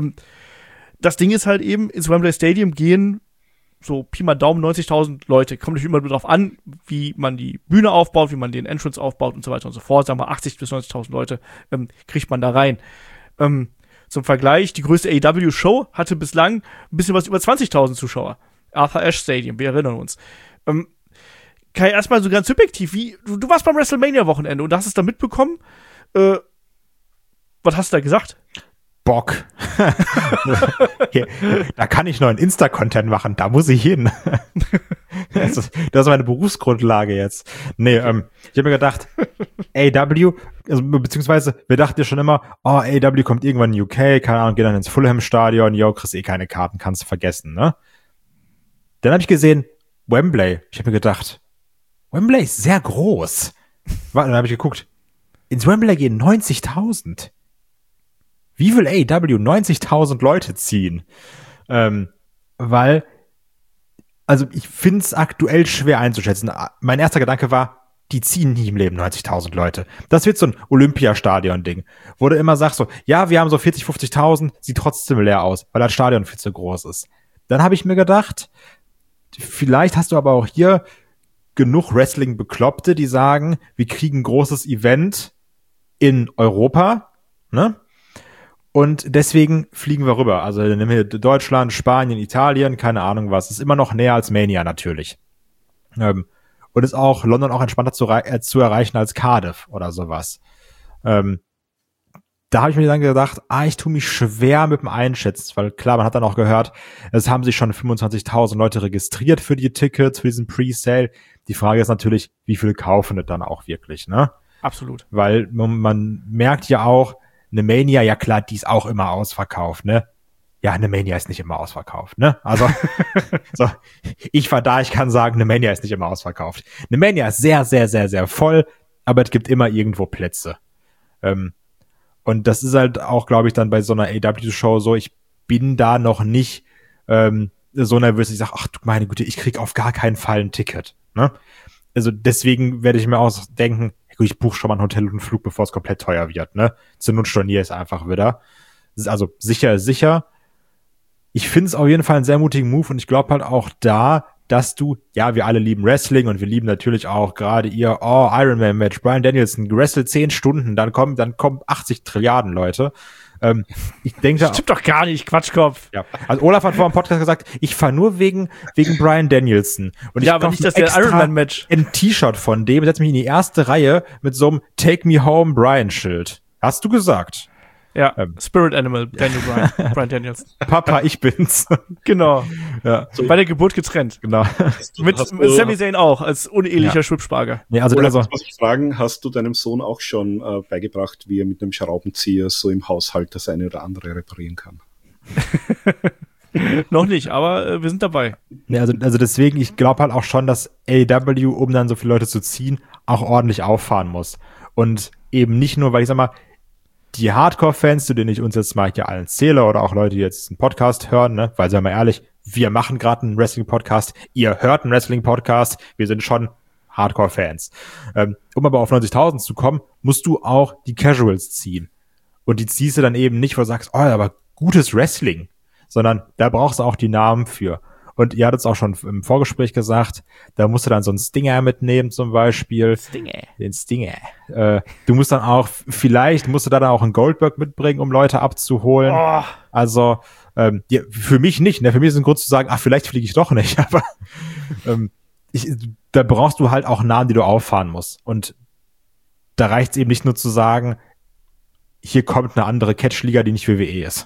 Das Ding ist halt eben, ins Wembley Stadium gehen so Pi mal Daumen 90.000 Leute. Kommt natürlich immer darauf an, wie man die Bühne aufbaut, wie man den Entrance aufbaut und so weiter und so fort. Sagen wir 80.000 bis 90.000 Leute kriegt man da rein. Zum Vergleich, die größte AEW-Show hatte bislang ein bisschen was über 20.000 Zuschauer. Arthur Ashe Stadium, wir erinnern uns. Kai, erstmal so ganz subjektiv, du warst beim WrestleMania-Wochenende und hast es da mitbekommen. Was hast du da gesagt? Bock. Hier, da kann ich neuen Insta-Content machen, da muss ich hin. Das ist meine Berufsgrundlage jetzt. Nee, ich habe mir gedacht, AEW, also beziehungsweise wir dachten ja schon immer, AEW kommt irgendwann in UK, keine Ahnung, geht dann ins Fulham-Stadion, kriegst keine Karten, kannst du vergessen, ne? Dann habe ich gesehen, Wembley. Ich habe mir gedacht, Wembley ist sehr groß. Dann habe ich geguckt, ins Wembley gehen 90.000. Wie will AEW 90.000 Leute ziehen? Weil, also ich finde es aktuell schwer einzuschätzen. Mein erster Gedanke war, die ziehen nie im Leben 90.000 Leute. Das wird so ein Olympiastadion-Ding, wo du immer sagst so, ja, wir haben so 40.000, 50.000, sieht trotzdem leer aus, weil das Stadion viel zu groß ist. Dann habe ich mir gedacht, vielleicht hast du aber auch hier genug Wrestling-Bekloppte, die sagen, wir kriegen ein großes Event in Europa, ne? Und deswegen fliegen wir rüber. Also nehmen wir Deutschland, Spanien, Italien, keine Ahnung was. Ist immer noch näher als Mania natürlich. Und ist auch London auch entspannter zu erreichen als Cardiff oder sowas. Da habe ich mir dann gedacht, ich tue mich schwer mit dem Einschätzen, weil klar, man hat dann auch gehört, es haben sich schon 25.000 Leute registriert für die Tickets, für diesen Pre-Sale. Die Frage ist natürlich, wie viel kaufen das dann auch wirklich, ne? Absolut. Weil man merkt ja auch, eine Mania, ja klar, die ist auch immer ausverkauft, ne? Ja, eine Mania ist nicht immer ausverkauft, ne? Also, so, ich war da, ich kann sagen, eine Mania ist nicht immer ausverkauft. Eine Mania ist sehr, sehr, sehr, sehr voll, aber es gibt immer irgendwo Plätze. Und das ist halt auch, glaube ich, dann bei so einer AEW-Show so, ich bin da noch nicht so nervös, ich sage, ach du meine Güte, ich krieg auf gar keinen Fall ein Ticket, ne? Also deswegen werde ich mir auch denken, gut, ich buche schon mal ein Hotel und einen Flug, bevor es komplett teuer wird, ne? Zur Not storniere es einfach wieder. Also sicher ist sicher. Ich finde es auf jeden Fall einen sehr mutigen Move und ich glaube halt auch da, dass du, ja, wir alle lieben Wrestling und wir lieben natürlich auch gerade ihr, Ironman-Match, Bryan Danielson, gewrestelt 10 Stunden, dann kommen 80 Trilliarden Leute. Ich denke, stimmt doch gar nicht, Quatschkopf. Ja. Also Olaf hat vor dem Podcast gesagt, ich fahre nur wegen Bryan Danielson. Und ja, ich aber nicht das der Ironman-Match. Ein T-Shirt von dem, setze mich in die erste Reihe mit so einem Take Me Home Bryan-Schild. Hast du gesagt? Ja, Spirit Animal, Bryan Danielson. Papa, ich bin's. Genau. Ja. So. Bei der Geburt getrennt. Genau. Mit Sami Zayn auch, als unehelicher Schwibsparger. Nee, also muss ich fragen, hast du deinem Sohn auch schon beigebracht, wie er mit einem Schraubenzieher so im Haushalt das eine oder andere reparieren kann? Noch nicht, aber wir sind dabei. Nee, also deswegen, ich glaube halt auch schon, dass AEW, um dann so viele Leute zu ziehen, auch ordentlich auffahren muss. Und eben nicht nur, weil ich sag mal, die Hardcore-Fans, zu denen ich uns jetzt mal hier allen zähle, oder auch Leute, die jetzt einen Podcast hören, ne, weil, sagen wir mal ehrlich, wir machen gerade einen Wrestling-Podcast, ihr hört einen Wrestling-Podcast, wir sind schon Hardcore-Fans. Um aber auf 90.000 zu kommen, musst du auch die Casuals ziehen. Und die ziehst du dann eben nicht, wo du sagst, oh, aber gutes Wrestling, sondern da brauchst du auch die Namen für. Und ihr hattet es auch schon im Vorgespräch gesagt, da musst du dann so einen Stinger mitnehmen zum Beispiel. Den Stinger. Du musst dann auch, vielleicht musst du da dann auch einen Goldberg mitbringen, um Leute abzuholen. Oh. Also, ja, für mich nicht. Ne? Für mich ist ein Grund zu sagen, ach, vielleicht fliege ich doch nicht. Aber da brauchst du halt auch Namen, die du auffahren musst. Und da reicht es eben nicht nur zu sagen, hier kommt eine andere Catch-Liga, die nicht WWE ist.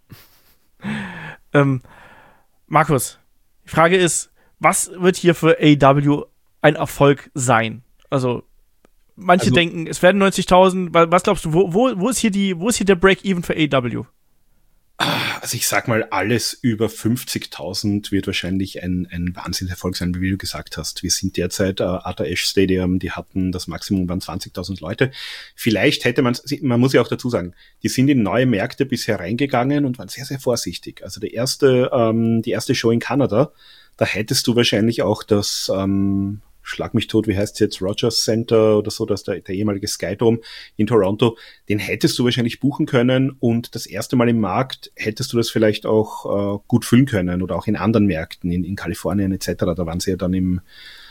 Markus, die Frage ist, was wird hier für AEW ein Erfolg sein? Also, manche denken, es werden 90.000. Was glaubst du, wo ist hier der Break-Even für AEW? Also ich sag mal, alles über 50.000 wird wahrscheinlich ein Wahnsinnserfolg sein, wie du gesagt hast. Wir sind derzeit Arthur Ashe Stadium, die hatten das Maximum waren 20.000 Leute. Vielleicht hätte man muss ja auch dazu sagen, die sind in neue Märkte bisher reingegangen und waren sehr, sehr vorsichtig. Also die erste Show in Kanada, da hättest du wahrscheinlich auch das Schlag mich tot, wie heißt es jetzt, Rogers Center oder so, dass der ehemalige Skydome in Toronto, den hättest du wahrscheinlich buchen können und das erste Mal im Markt hättest du das vielleicht auch gut füllen können oder auch in anderen Märkten, in Kalifornien etc., da waren sie ja dann im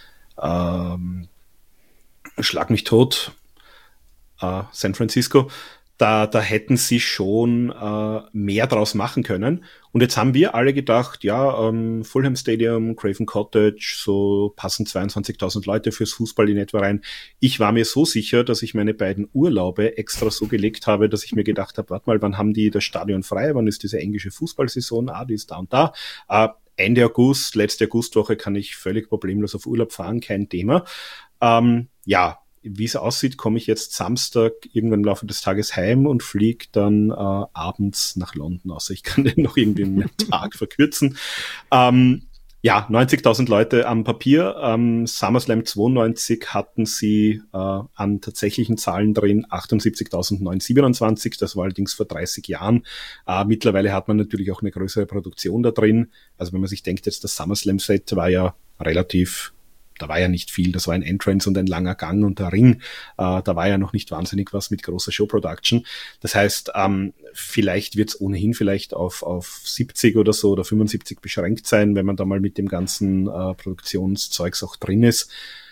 Schlag mich tot, San Francisco, da hätten sie schon mehr draus machen können. Und jetzt haben wir alle gedacht, ja, Fulham Stadium, Craven Cottage, so passen 22.000 Leute fürs Fußball in etwa rein. Ich war mir so sicher, dass ich meine beiden Urlaube extra so gelegt habe, dass ich mir gedacht habe, warte mal, wann haben die das Stadion frei? Wann ist diese englische Fußballsaison? Die ist da und da. Ende August, letzte Augustwoche kann ich völlig problemlos auf Urlaub fahren, kein Thema. Ja, wie es aussieht, komme ich jetzt Samstag irgendwann im Laufe des Tages heim und fliege dann abends nach London. Außer ich kann den noch irgendwie einen Tag verkürzen. Ja, 90.000 Leute am Papier. SummerSlam 92 hatten sie an tatsächlichen Zahlen drin 78.927. Das war allerdings vor 30 Jahren. Mittlerweile hat man natürlich auch eine größere Produktion da drin. Also wenn man sich denkt, jetzt das SummerSlam-Set war ja da war ja nicht viel, das war ein Entrance und ein langer Gang und der Ring, da war ja noch nicht wahnsinnig was mit großer Show-Production. Das heißt, vielleicht wird es ohnehin vielleicht auf 70 oder so oder 75 beschränkt sein, wenn man da mal mit dem ganzen Produktionszeugs auch drin ist.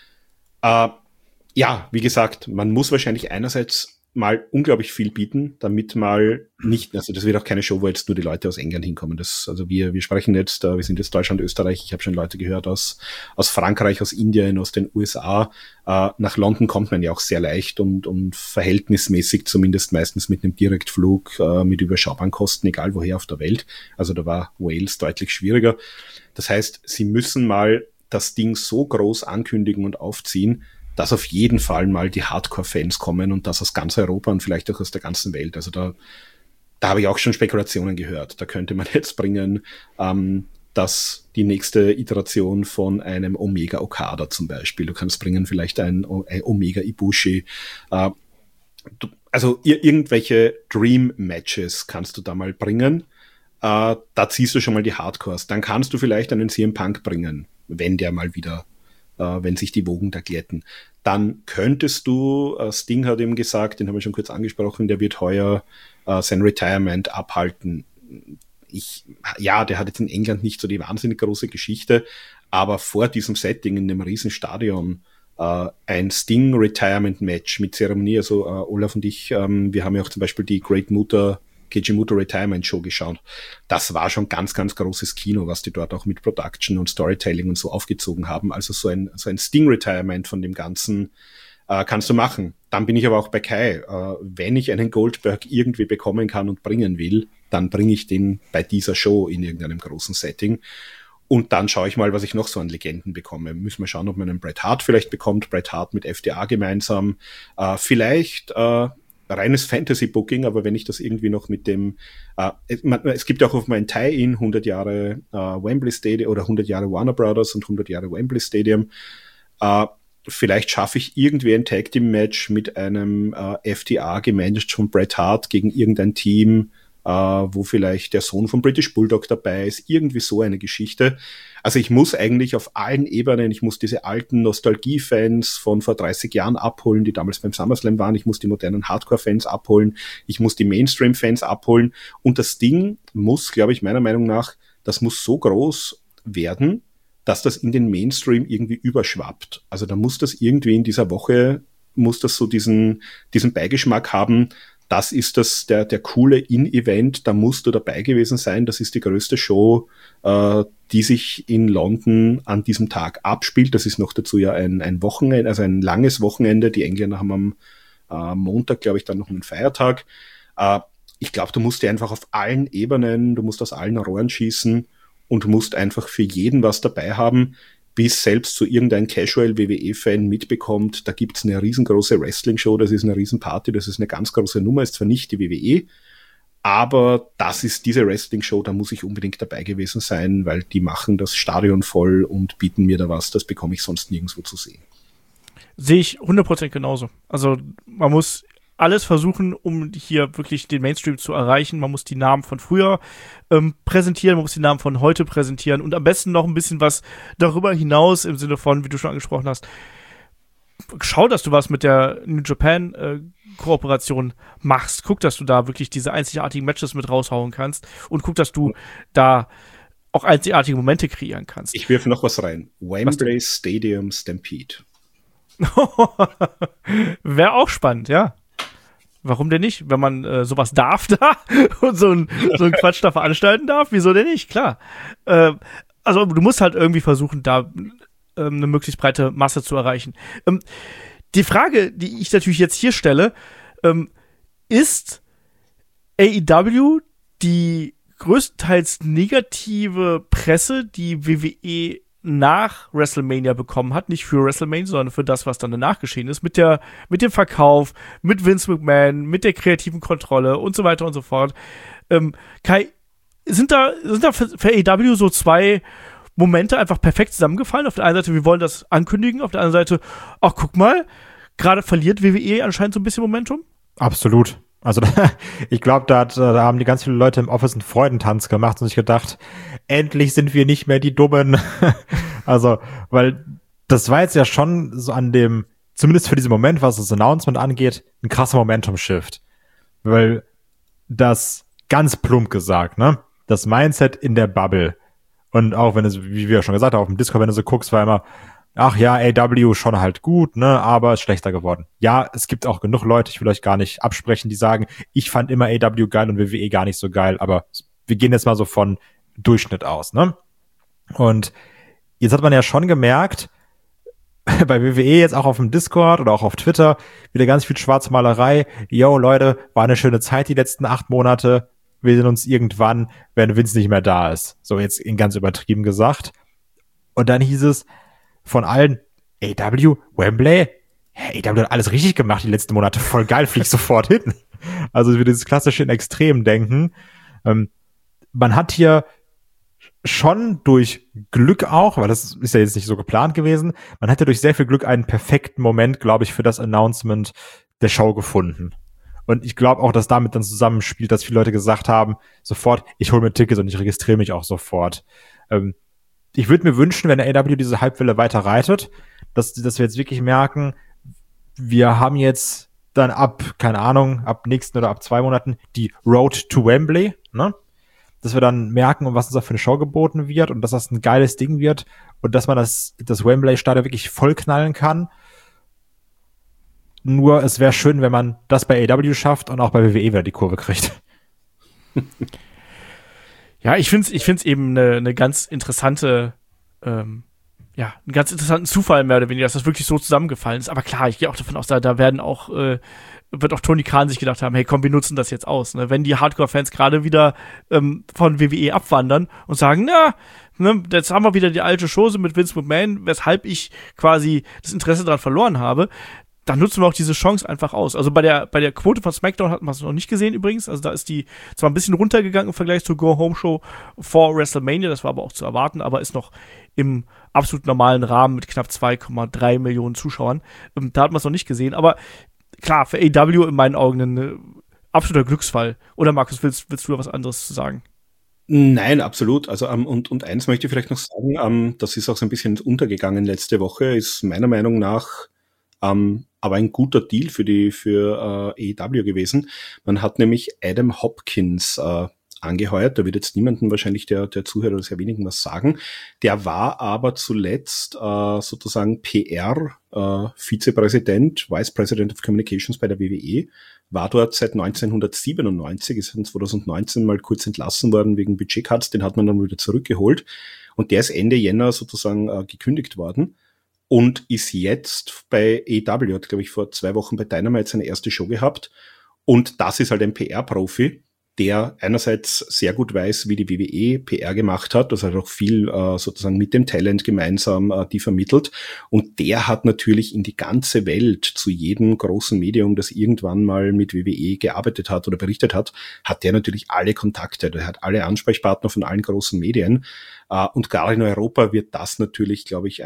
Ja, wie gesagt, man muss wahrscheinlich einerseits mal unglaublich viel bieten, damit mal nicht, also das wird auch keine Show, wo jetzt nur die Leute aus England hinkommen. Also wir sprechen jetzt, wir sind jetzt Deutschland, Österreich, ich habe schon Leute gehört aus Frankreich, aus Indien, aus den USA. Nach London kommt man ja auch sehr leicht und verhältnismäßig zumindest meistens mit einem Direktflug, mit überschaubaren Kosten, egal woher auf der Welt. Also da war Wales deutlich schwieriger. Das heißt, sie müssen mal das Ding so groß ankündigen und aufziehen, dass auf jeden Fall mal die Hardcore-Fans kommen und das aus ganz Europa und vielleicht auch aus der ganzen Welt. Also da habe ich auch schon Spekulationen gehört. Da könnte man jetzt bringen, dass die nächste Iteration von einem Omega Okada zum Beispiel, du kannst bringen vielleicht ein Omega Ibushi, also irgendwelche Dream-Matches kannst du da mal bringen. Da ziehst du schon mal die Hardcores. Dann kannst du vielleicht einen CM Punk bringen, wenn der mal wieder, wenn sich die Wogen da glätten. Dann könntest du, Sting hat eben gesagt, den haben wir schon kurz angesprochen, der wird heuer sein Retirement abhalten. Der hat jetzt in England nicht so die wahnsinnig große Geschichte, aber vor diesem Setting in einem Riesenstadion ein Sting-Retirement-Match mit Zeremonie, also Olaf und ich, wir haben ja auch zum Beispiel die Keiji Muto Retirement Show geschaut. Das war schon ganz, ganz großes Kino, was die dort auch mit Production und Storytelling und so aufgezogen haben. Also so ein Sting-Retirement von dem Ganzen kannst du machen. Dann bin ich aber auch bei Kai. Wenn ich einen Goldberg irgendwie bekommen kann und bringen will, dann bringe ich den bei dieser Show in irgendeinem großen Setting. Und dann schaue ich mal, was ich noch so an Legenden bekomme. Müssen wir schauen, ob man einen Bret Hart vielleicht bekommt. Bret Hart mit FDA gemeinsam. Vielleicht reines Fantasy-Booking, aber wenn ich das irgendwie noch mit dem es gibt auch auf meinen Tie-In 100 Jahre Wembley Stadium oder 100 Jahre Warner Brothers und 100 Jahre Wembley Stadium. Vielleicht schaffe ich irgendwie ein Tag-Team-Match mit einem FDA gemanagt von Bret Hart gegen irgendein Team, wo vielleicht der Sohn von British Bulldog dabei ist, irgendwie so eine Geschichte. Also ich muss eigentlich auf allen Ebenen, ich muss diese alten Nostalgie-Fans von vor 30 Jahren abholen, die damals beim SummerSlam waren, ich muss die modernen Hardcore-Fans abholen, ich muss die Mainstream-Fans abholen und das Ding muss, glaube ich, meiner Meinung nach, das muss so groß werden, dass das in den Mainstream irgendwie überschwappt. Also da muss das irgendwie in dieser Woche, muss das so diesen Beigeschmack haben, das ist der coole In-Event, da musst du dabei gewesen sein, das ist die größte Show, die sich in London an diesem Tag abspielt. Das ist noch dazu ja ein Wochenende, also ein langes Wochenende. Die Engländer haben am Montag, glaube ich, dann noch einen Feiertag. Ich glaube, du musst dir einfach auf allen Ebenen, du musst aus allen Rohren schießen und du musst einfach für jeden was dabei haben, bis selbst so irgendein Casual-WWE-Fan mitbekommt, da gibt's eine riesengroße Wrestling-Show, das ist eine Riesenparty, das ist eine ganz große Nummer, ist zwar nicht die WWE, aber das ist diese Wrestling-Show, da muss ich unbedingt dabei gewesen sein, weil die machen das Stadion voll und bieten mir da was, das bekomme ich sonst nirgendwo zu sehen. Sehe ich 100% genauso. Also man muss alles versuchen, um hier wirklich den Mainstream zu erreichen. Man muss die Namen von früher präsentieren, man muss die Namen von heute präsentieren und am besten noch ein bisschen was darüber hinaus im Sinne von, wie du schon angesprochen hast, schau, dass du was mit der New Japan Kooperation machst. Guck, dass du da wirklich diese einzigartigen Matches mit raushauen kannst und guck, dass du da auch einzigartige Momente kreieren kannst. Ich wirf noch was rein. Wembley Stadium Stampede. Wäre auch spannend, ja. Warum denn nicht? Wenn man sowas darf da und so ein Quatsch da veranstalten darf, wieso denn nicht? Klar. Also du musst halt irgendwie versuchen, da eine möglichst breite Masse zu erreichen. Die Frage, die ich natürlich jetzt hier stelle, ist AEW die größtenteils negative Presse, die WWE nach WrestleMania bekommen hat, nicht für WrestleMania, sondern für das, was dann danach geschehen ist, mit dem Verkauf, mit Vince McMahon, mit der kreativen Kontrolle und so weiter und so fort. Kai, sind da für AEW so zwei Momente einfach perfekt zusammengefallen? Auf der einen Seite, wir wollen das ankündigen, auf der anderen Seite, ach, guck mal, gerade verliert WWE anscheinend so ein bisschen Momentum? Absolut. Also ich glaube, da haben die ganz viele Leute im Office einen Freudentanz gemacht und sich gedacht, endlich sind wir nicht mehr die Dummen. Also, weil das war jetzt ja schon so an dem, zumindest für diesen Moment, was das Announcement angeht, ein krasser Momentum-Shift. Weil das ganz plump gesagt, ne, das Mindset in der Bubble und auch wenn es, wie wir schon gesagt haben, auf dem Discord, wenn du so guckst, war immer, ach ja, AEW schon halt gut, ne, aber ist schlechter geworden. Ja, es gibt auch genug Leute, ich will euch gar nicht absprechen, die sagen, ich fand immer AEW geil und WWE gar nicht so geil, aber wir gehen jetzt mal so von Durchschnitt aus, ne? Und jetzt hat man ja schon gemerkt, bei WWE jetzt auch auf dem Discord oder auch auf Twitter, wieder ganz viel Schwarzmalerei. Yo, Leute, war eine schöne Zeit die letzten 8 Monate. Wir sehen uns irgendwann, wenn Vince nicht mehr da ist. So jetzt in ganz übertrieben gesagt. Und dann hieß es von allen, AEW, Wembley, AEW hat alles richtig gemacht die letzten Monate, voll geil, flieg sofort hin. Also wir dieses klassische in Extremen denken. Man hat hier schon durch Glück auch, weil das ist ja jetzt nicht so geplant gewesen, man hatte durch sehr viel Glück einen perfekten Moment, glaube ich, für das Announcement der Show gefunden. Und ich glaube auch, dass damit dann zusammenspielt, dass viele Leute gesagt haben, sofort, ich hole mir Tickets und ich registriere mich auch sofort. Ich würde mir wünschen, wenn der AEW diese Hypewelle weiter reitet, dass wir jetzt wirklich merken, wir haben jetzt dann ab nächsten oder ab 2 Monaten die Road to Wembley, ne? Dass wir dann merken, um was uns da für eine Show geboten wird und dass das ein geiles Ding wird und dass man das Wembley-Stadion wirklich vollknallen kann. Nur es wäre schön, wenn man das bei AEW schafft und auch bei WWE wieder die Kurve kriegt. Ja, ich find's eben eine ganz interessante, einen ganz interessanten Zufall mehr oder weniger, dass das wirklich so zusammengefallen ist. Aber klar, ich gehe auch davon aus, da wird auch Tony Khan sich gedacht haben, hey komm, wir nutzen das jetzt aus. Ne? Wenn die Hardcore-Fans gerade wieder von WWE abwandern und sagen, jetzt haben wir wieder die alte Chose mit Vince McMahon, weshalb ich quasi das Interesse daran verloren habe, dann nutzen wir auch diese Chance einfach aus. Also bei der Quote von SmackDown hat man es noch nicht gesehen übrigens. Also da ist die zwar ein bisschen runtergegangen im Vergleich zur Go-Home-Show vor WrestleMania, das war aber auch zu erwarten, aber ist noch im absolut normalen Rahmen mit knapp 2,3 Millionen Zuschauern. Da hat man es noch nicht gesehen, aber klar, für AEW in meinen Augen ein absoluter Glücksfall. Oder Markus, willst du da was anderes zu sagen? Nein, absolut. Also und eins möchte ich vielleicht noch sagen, das ist auch so ein bisschen untergegangen letzte Woche, ist meiner Meinung nach aber ein guter Deal für AEW gewesen. Man hat nämlich Adam Hopkins angeheuert. Da wird jetzt niemandem wahrscheinlich der Zuhörer oder sehr wenigen was sagen. Der war aber zuletzt sozusagen PR Vizepräsident, Vice President of Communications bei der WWE, war dort seit 1997, ist in 2019 mal kurz entlassen worden wegen Budgetcuts, den hat man dann wieder zurückgeholt und der ist Ende Jänner sozusagen gekündigt worden und ist jetzt bei AEW, hat glaube ich vor 2 Wochen bei Dynamite seine erste Show gehabt und das ist halt ein PR-Profi, der einerseits sehr gut weiß, wie die WWE PR gemacht hat, das hat auch viel sozusagen mit dem Talent gemeinsam die vermittelt und der hat natürlich in die ganze Welt zu jedem großen Medium, das irgendwann mal mit WWE gearbeitet hat oder berichtet hat, hat der natürlich alle Kontakte, der hat alle Ansprechpartner von allen großen Medien und gerade in Europa wird das natürlich, glaube ich,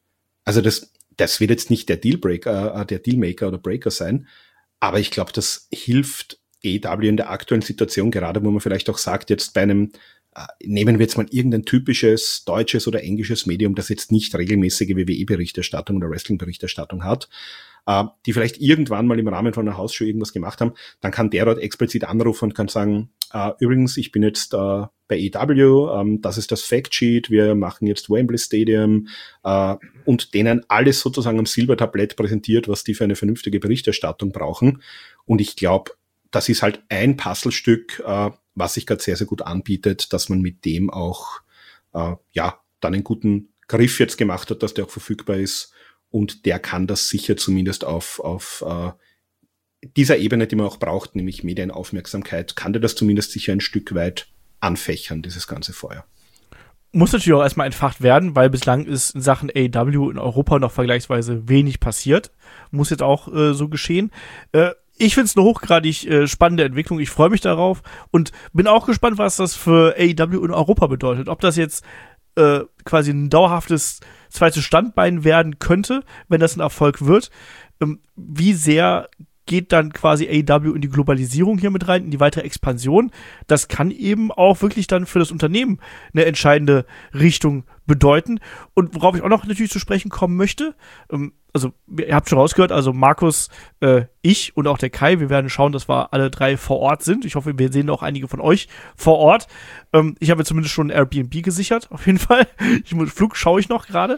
das wird jetzt nicht der Dealbreaker, der Dealmaker oder Breaker sein, aber ich glaube, das hilft AEW in der aktuellen Situation, gerade wo man vielleicht auch sagt, jetzt bei einem, nehmen wir jetzt mal irgendein typisches deutsches oder englisches Medium, das jetzt nicht regelmäßige WWE-Berichterstattung oder Wrestling-Berichterstattung hat, die vielleicht irgendwann mal im Rahmen von einer Hausshow irgendwas gemacht haben, dann kann der dort explizit anrufen und kann sagen, übrigens, ich bin jetzt bei AEW, das ist das Factsheet, wir machen jetzt Wembley Stadium und denen alles sozusagen am Silbertablett präsentiert, was die für eine vernünftige Berichterstattung brauchen. Und ich glaube, das ist halt ein Puzzlestück, was sich gerade sehr, sehr gut anbietet, dass man mit dem auch dann einen guten Griff jetzt gemacht hat, dass der auch verfügbar ist und der kann das sicher zumindest auf dieser Ebene, die man auch braucht, nämlich Medienaufmerksamkeit, kann der das zumindest sicher ein Stück weit anfächern, dieses ganze Feuer. Muss natürlich auch erstmal entfacht werden, weil bislang ist in Sachen AEW in Europa noch vergleichsweise wenig passiert. Muss jetzt auch so geschehen. Ich finde es eine hochgradig spannende Entwicklung. Ich freue mich darauf und bin auch gespannt, was das für AEW in Europa bedeutet. Ob das jetzt quasi ein dauerhaftes zweites Standbein werden könnte, wenn das ein Erfolg wird. Wie sehr geht dann quasi AEW in die Globalisierung hier mit rein, in die weitere Expansion. Das kann eben auch wirklich dann für das Unternehmen eine entscheidende Richtung bedeuten. Und worauf ich auch noch natürlich zu sprechen kommen möchte, also ihr habt schon rausgehört, also Markus, ich und auch der Kai, wir werden schauen, dass wir alle 3 vor Ort sind. Ich hoffe, wir sehen auch einige von euch vor Ort. Ich habe mir zumindest schon ein Airbnb gesichert, auf jeden Fall. Flug schaue ich noch gerade.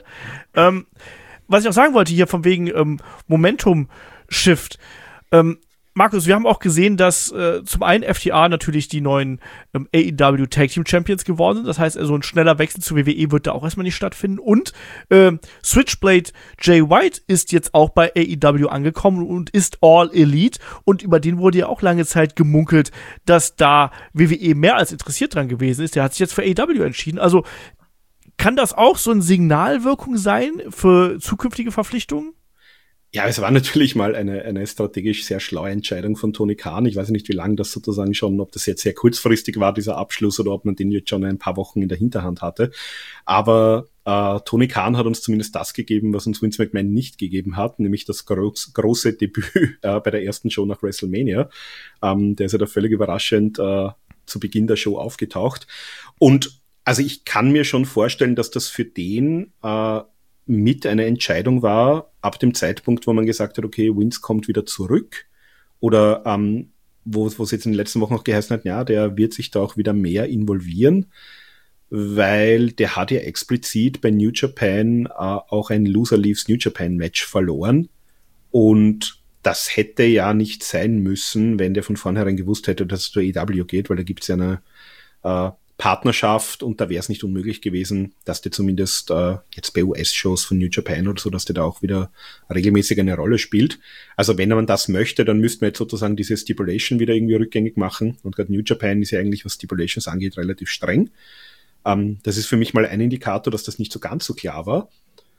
Was ich auch sagen wollte hier von wegen Momentum-Shift. Markus, wir haben auch gesehen, dass zum einen FTA natürlich die neuen AEW Tag Team Champions geworden sind. Das heißt, also ein schneller Wechsel zu WWE wird da auch erstmal nicht stattfinden. Und Switchblade Jay White ist jetzt auch bei AEW angekommen und ist All Elite. Und über den wurde ja auch lange Zeit gemunkelt, dass da WWE mehr als interessiert dran gewesen ist. Der hat sich jetzt für AEW entschieden. Also Kann das auch so eine Signalwirkung sein für zukünftige Verpflichtungen? Ja, es war natürlich mal eine strategisch sehr schlaue Entscheidung von Tony Khan. Ich weiß nicht, wie lange das sozusagen schon, ob das jetzt sehr kurzfristig war, dieser Abschluss, oder ob man den jetzt schon ein paar Wochen in der Hinterhand hatte. Aber Tony Khan hat uns zumindest das gegeben, was uns Vince McMahon nicht gegeben hat, nämlich das große Debüt bei der ersten Show nach WrestleMania. Der ist ja da völlig überraschend zu Beginn der Show aufgetaucht. Und also ich kann mir schon vorstellen, dass das für den mit einer Entscheidung war, ab dem Zeitpunkt, wo man gesagt hat, okay, Vince kommt wieder zurück, oder wo es jetzt in den letzten Wochen noch geheißen hat, ja, der wird sich da auch wieder mehr involvieren, weil der hat ja explizit bei New Japan auch ein Loser Leaves New Japan Match verloren, und das hätte ja nicht sein müssen, wenn der von vornherein gewusst hätte, dass es zur AEW geht, weil da gibt es ja eine Partnerschaft, und da wäre es nicht unmöglich gewesen, dass der zumindest jetzt bei US-Shows von New Japan oder so, dass der da auch wieder regelmäßig eine Rolle spielt. Also wenn man das möchte, dann müsste man jetzt sozusagen diese Stipulation wieder irgendwie rückgängig machen, und gerade New Japan ist ja eigentlich, was Stipulations angeht, relativ streng. Das ist für mich mal ein Indikator, dass das nicht so ganz so klar war.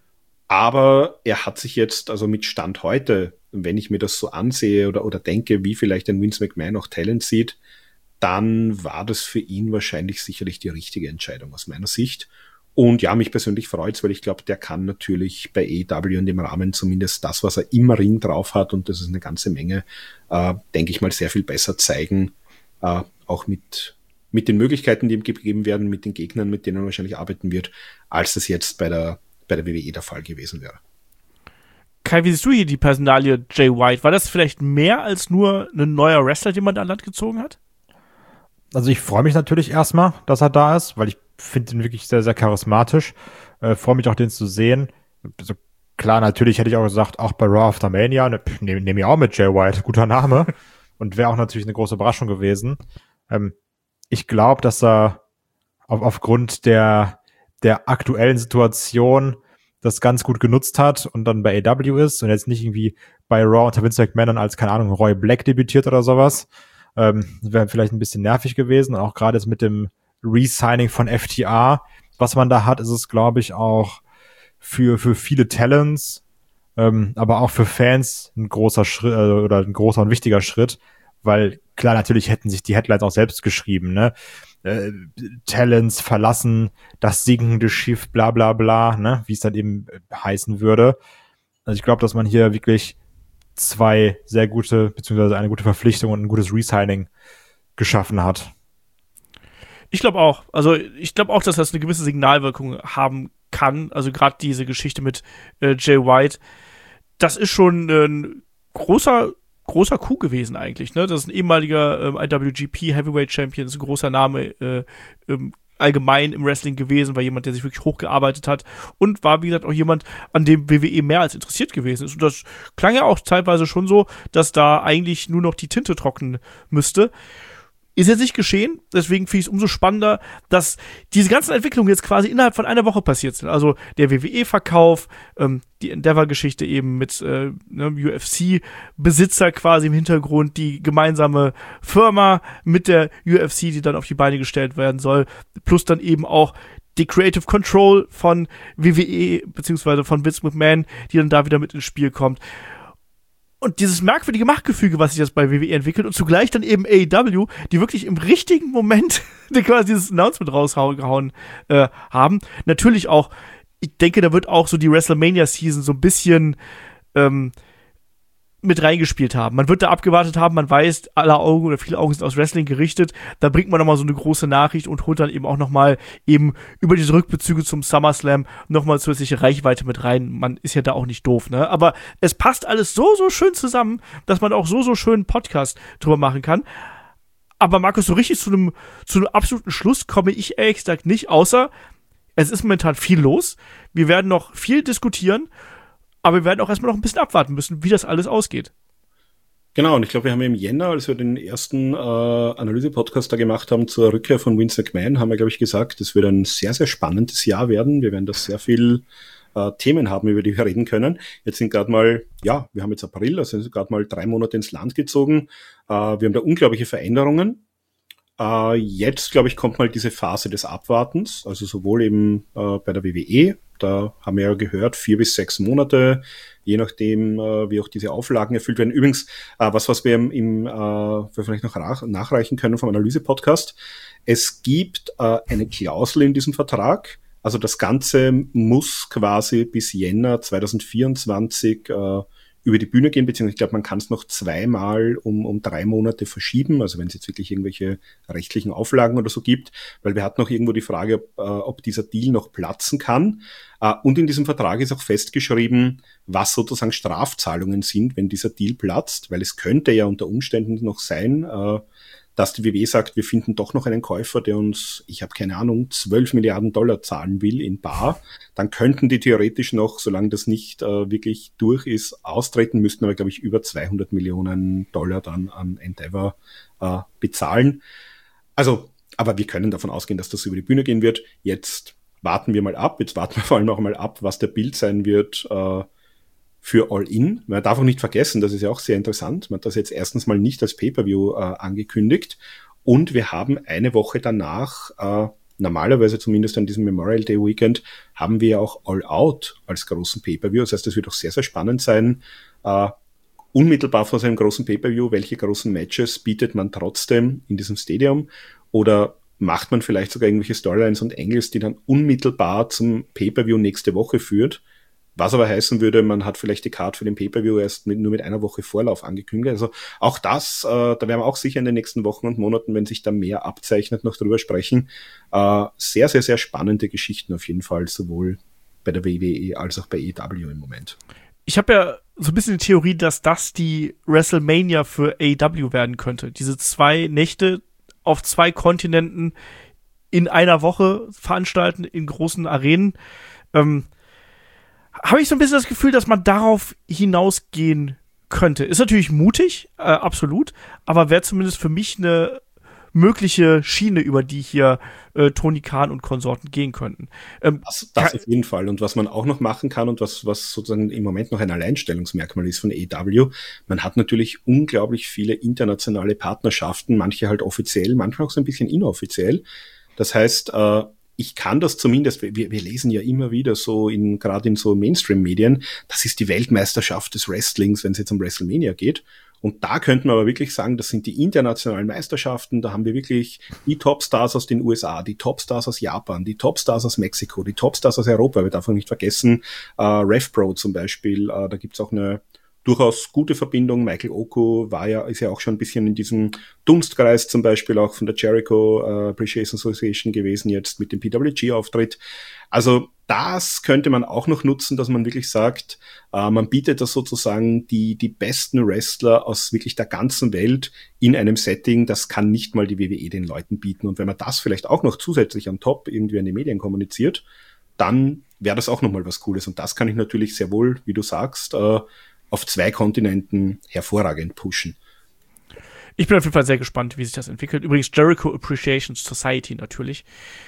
Aber er hat sich jetzt, also mit Stand heute, wenn ich mir das so ansehe oder denke, wie vielleicht ein Vince McMahon auch Talent sieht, dann war das für ihn wahrscheinlich sicherlich die richtige Entscheidung aus meiner Sicht. Und ja, mich persönlich freut's, weil ich glaube, der kann natürlich bei AEW in dem Rahmen zumindest das, was er im Ring drauf hat, und das ist eine ganze Menge, denke ich mal, sehr viel besser zeigen, auch mit den Möglichkeiten, die ihm gegeben werden, mit den Gegnern, mit denen er wahrscheinlich arbeiten wird, als das jetzt bei der WWE der Fall gewesen wäre. Kai, wie siehst du hier die Personalie Jay White? War das vielleicht mehr als nur ein neuer Wrestler, den man an Land gezogen hat? Also ich freue mich natürlich erstmal, dass er da ist, weil ich finde ihn wirklich sehr, sehr charismatisch. Freue mich auch, den zu sehen. Also klar, natürlich hätte ich auch gesagt, auch bei Raw After Mania, nehme ich auch mit Jay White, guter Name. Und wäre auch natürlich eine große Überraschung gewesen. Ich glaube, dass er aufgrund der aktuellen Situation das ganz gut genutzt hat und dann bei AEW ist und jetzt nicht irgendwie bei Raw unter Vince McMahon dann als, keine Ahnung, Roy Black debütiert oder sowas. Wäre vielleicht ein bisschen nervig gewesen. Auch gerade jetzt mit dem Re-Signing von FTA, was man da hat, ist es, glaube ich, auch für viele Talents, aber auch für Fans ein großer Schritt oder ein großer und wichtiger Schritt, weil klar, natürlich hätten sich die Headlines auch selbst geschrieben, ne? Talents verlassen das sinkende Schiff, bla bla bla, ne? Wie es dann eben heißen würde. Also ich glaube, dass man hier wirklich zwei sehr gute, beziehungsweise eine gute Verpflichtung und ein gutes Resigning geschaffen hat. Ich glaube auch. Also ich glaube auch, dass das eine gewisse Signalwirkung haben kann. Also gerade diese Geschichte mit Jay White, das ist schon ein großer Coup gewesen eigentlich. Ne? Das ist ein ehemaliger IWGP Heavyweight Champion, das ist ein großer Name allgemein im Wrestling gewesen, war jemand, der sich wirklich hochgearbeitet hat und war, wie gesagt, auch jemand, an dem WWE mehr als interessiert gewesen ist. Und das klang ja auch teilweise schon so, dass da eigentlich nur noch die Tinte trocknen müsste. Ist jetzt nicht geschehen, deswegen finde ich es umso spannender, dass diese ganzen Entwicklungen jetzt quasi innerhalb von einer Woche passiert sind. Also der WWE-Verkauf, die Endeavor-Geschichte eben mit UFC-Besitzer quasi im Hintergrund, die gemeinsame Firma mit der UFC, die dann auf die Beine gestellt werden soll, plus dann eben auch die Creative Control von WWE beziehungsweise von Vince McMahon, die dann da wieder mit ins Spiel kommt. Und dieses merkwürdige Machtgefüge, was sich jetzt bei WWE entwickelt und zugleich dann eben AEW, die wirklich im richtigen Moment quasi dieses Announcement rausgehauen haben. Natürlich auch, ich denke, da wird auch so die WrestleMania-Season so ein bisschen mit reingespielt haben. Man wird da abgewartet haben, man weiß, alle Augen oder viele Augen sind aus Wrestling gerichtet, da bringt man nochmal so eine große Nachricht und holt dann eben auch nochmal eben über diese Rückbezüge zum SummerSlam nochmal zusätzliche Reichweite mit rein. Man ist ja da auch nicht doof, ne? Aber es passt alles so schön zusammen, dass man auch so schön einen Podcast drüber machen kann. Aber Markus, so richtig zu einem absoluten Schluss komme ich ehrlich gesagt nicht, außer es ist momentan viel los. Wir werden noch viel diskutieren, aber wir werden auch erstmal noch ein bisschen abwarten müssen, wie das alles ausgeht. Genau, und ich glaube, wir haben im Jänner, als wir den ersten Analyse-Podcast da gemacht haben zur Rückkehr von Vince McMahon, haben wir, glaube ich, gesagt, es wird ein sehr, sehr spannendes Jahr werden. Wir werden da sehr viel Themen haben, über die wir reden können. Jetzt sind gerade mal, ja, wir haben jetzt April, also sind gerade mal 3 Monate ins Land gezogen. Wir haben da unglaubliche Veränderungen. Jetzt, glaube ich, kommt mal diese Phase des Abwartens, also sowohl eben bei der WWE, da haben wir ja gehört, 4 bis 6 Monate, je nachdem, wie auch diese Auflagen erfüllt werden. Übrigens, was wir wir vielleicht noch nachreichen können vom Analyse-Podcast, es gibt eine Klausel in diesem Vertrag, also das Ganze muss quasi bis Jänner 2024 über die Bühne gehen, beziehungsweise ich glaube, man kann es noch zweimal um 3 Monate verschieben, also wenn es jetzt wirklich irgendwelche rechtlichen Auflagen oder so gibt, weil wir hatten noch irgendwo die Frage, ob dieser Deal noch platzen kann. Und in diesem Vertrag ist auch festgeschrieben, was sozusagen Strafzahlungen sind, wenn dieser Deal platzt, weil es könnte ja unter Umständen noch sein, dass die WWE sagt, wir finden doch noch einen Käufer, der uns, ich habe keine Ahnung, 12 Milliarden Dollar zahlen will in bar, dann könnten die theoretisch noch, solange das nicht wirklich durch ist, austreten, müssten aber, glaube ich, über 200 Millionen Dollar dann an Endeavor bezahlen. Also, aber wir können davon ausgehen, dass das über die Bühne gehen wird. Jetzt warten wir mal ab, jetzt warten wir vor allem auch mal ab, was der Bild sein wird für All-In. Man darf auch nicht vergessen, das ist ja auch sehr interessant, man hat das jetzt erstens mal nicht als Pay-Per-View angekündigt und wir haben eine Woche danach, normalerweise zumindest an diesem Memorial Day Weekend, haben wir ja auch All Out als großen Pay-Per-View. Das heißt, es wird auch sehr, sehr spannend sein, unmittelbar vor seinem großen Pay-Per-View, welche großen Matches bietet man trotzdem in diesem Stadium oder macht man vielleicht sogar irgendwelche Storylines und Angles, die dann unmittelbar zum Pay-Per-View nächste Woche führt. Was aber heißen würde, man hat vielleicht die Card für den Pay-Per-View erst nur mit einer Woche Vorlauf angekündigt. Also auch das, da werden wir auch sicher in den nächsten Wochen und Monaten, wenn sich da mehr abzeichnet, noch drüber sprechen. Sehr, sehr, sehr spannende Geschichten auf jeden Fall, sowohl bei der WWE als auch bei AEW im Moment. Ich habe ja so ein bisschen die Theorie, dass das die WrestleMania für AEW werden könnte. Diese 2 Nächte auf 2 Kontinenten in einer Woche veranstalten, in großen Arenen. Habe ich so ein bisschen das Gefühl, dass man darauf hinausgehen könnte. Ist natürlich mutig, absolut, aber wäre zumindest für mich eine mögliche Schiene, über die hier Tony Khan und Konsorten gehen könnten. Das auf jeden Fall. Und was man auch noch machen kann und was sozusagen im Moment noch ein Alleinstellungsmerkmal ist von AEW, man hat natürlich unglaublich viele internationale Partnerschaften, manche halt offiziell, manchmal auch so ein bisschen inoffiziell. Das heißt, ich kann das zumindest, wir lesen ja immer wieder so gerade in so Mainstream-Medien, das ist die Weltmeisterschaft des Wrestlings, wenn es jetzt um WrestleMania geht. Und da könnte man aber wirklich sagen, das sind die internationalen Meisterschaften, da haben wir wirklich die Topstars aus den USA, die Topstars aus Japan, die Topstars aus Mexiko, die Topstars aus Europa, wir dürfen nicht vergessen, RevPro zum Beispiel, da gibt's auch eine durchaus gute Verbindung. Michael Oku ist ja auch schon ein bisschen in diesem Dunstkreis zum Beispiel auch von der Jericho Appreciation Association gewesen, jetzt mit dem PWG-Auftritt. Also das könnte man auch noch nutzen, dass man wirklich sagt, man bietet das sozusagen die besten Wrestler aus wirklich der ganzen Welt in einem Setting, das kann nicht mal die WWE den Leuten bieten. Und wenn man das vielleicht auch noch zusätzlich am Top irgendwie an die Medien kommuniziert, dann wäre das auch nochmal was Cooles. Und das kann ich natürlich sehr wohl, wie du sagst, auf 2 Kontinenten hervorragend pushen. Ich bin auf jeden Fall sehr gespannt, wie sich das entwickelt. Übrigens Jericho Appreciation Society natürlich.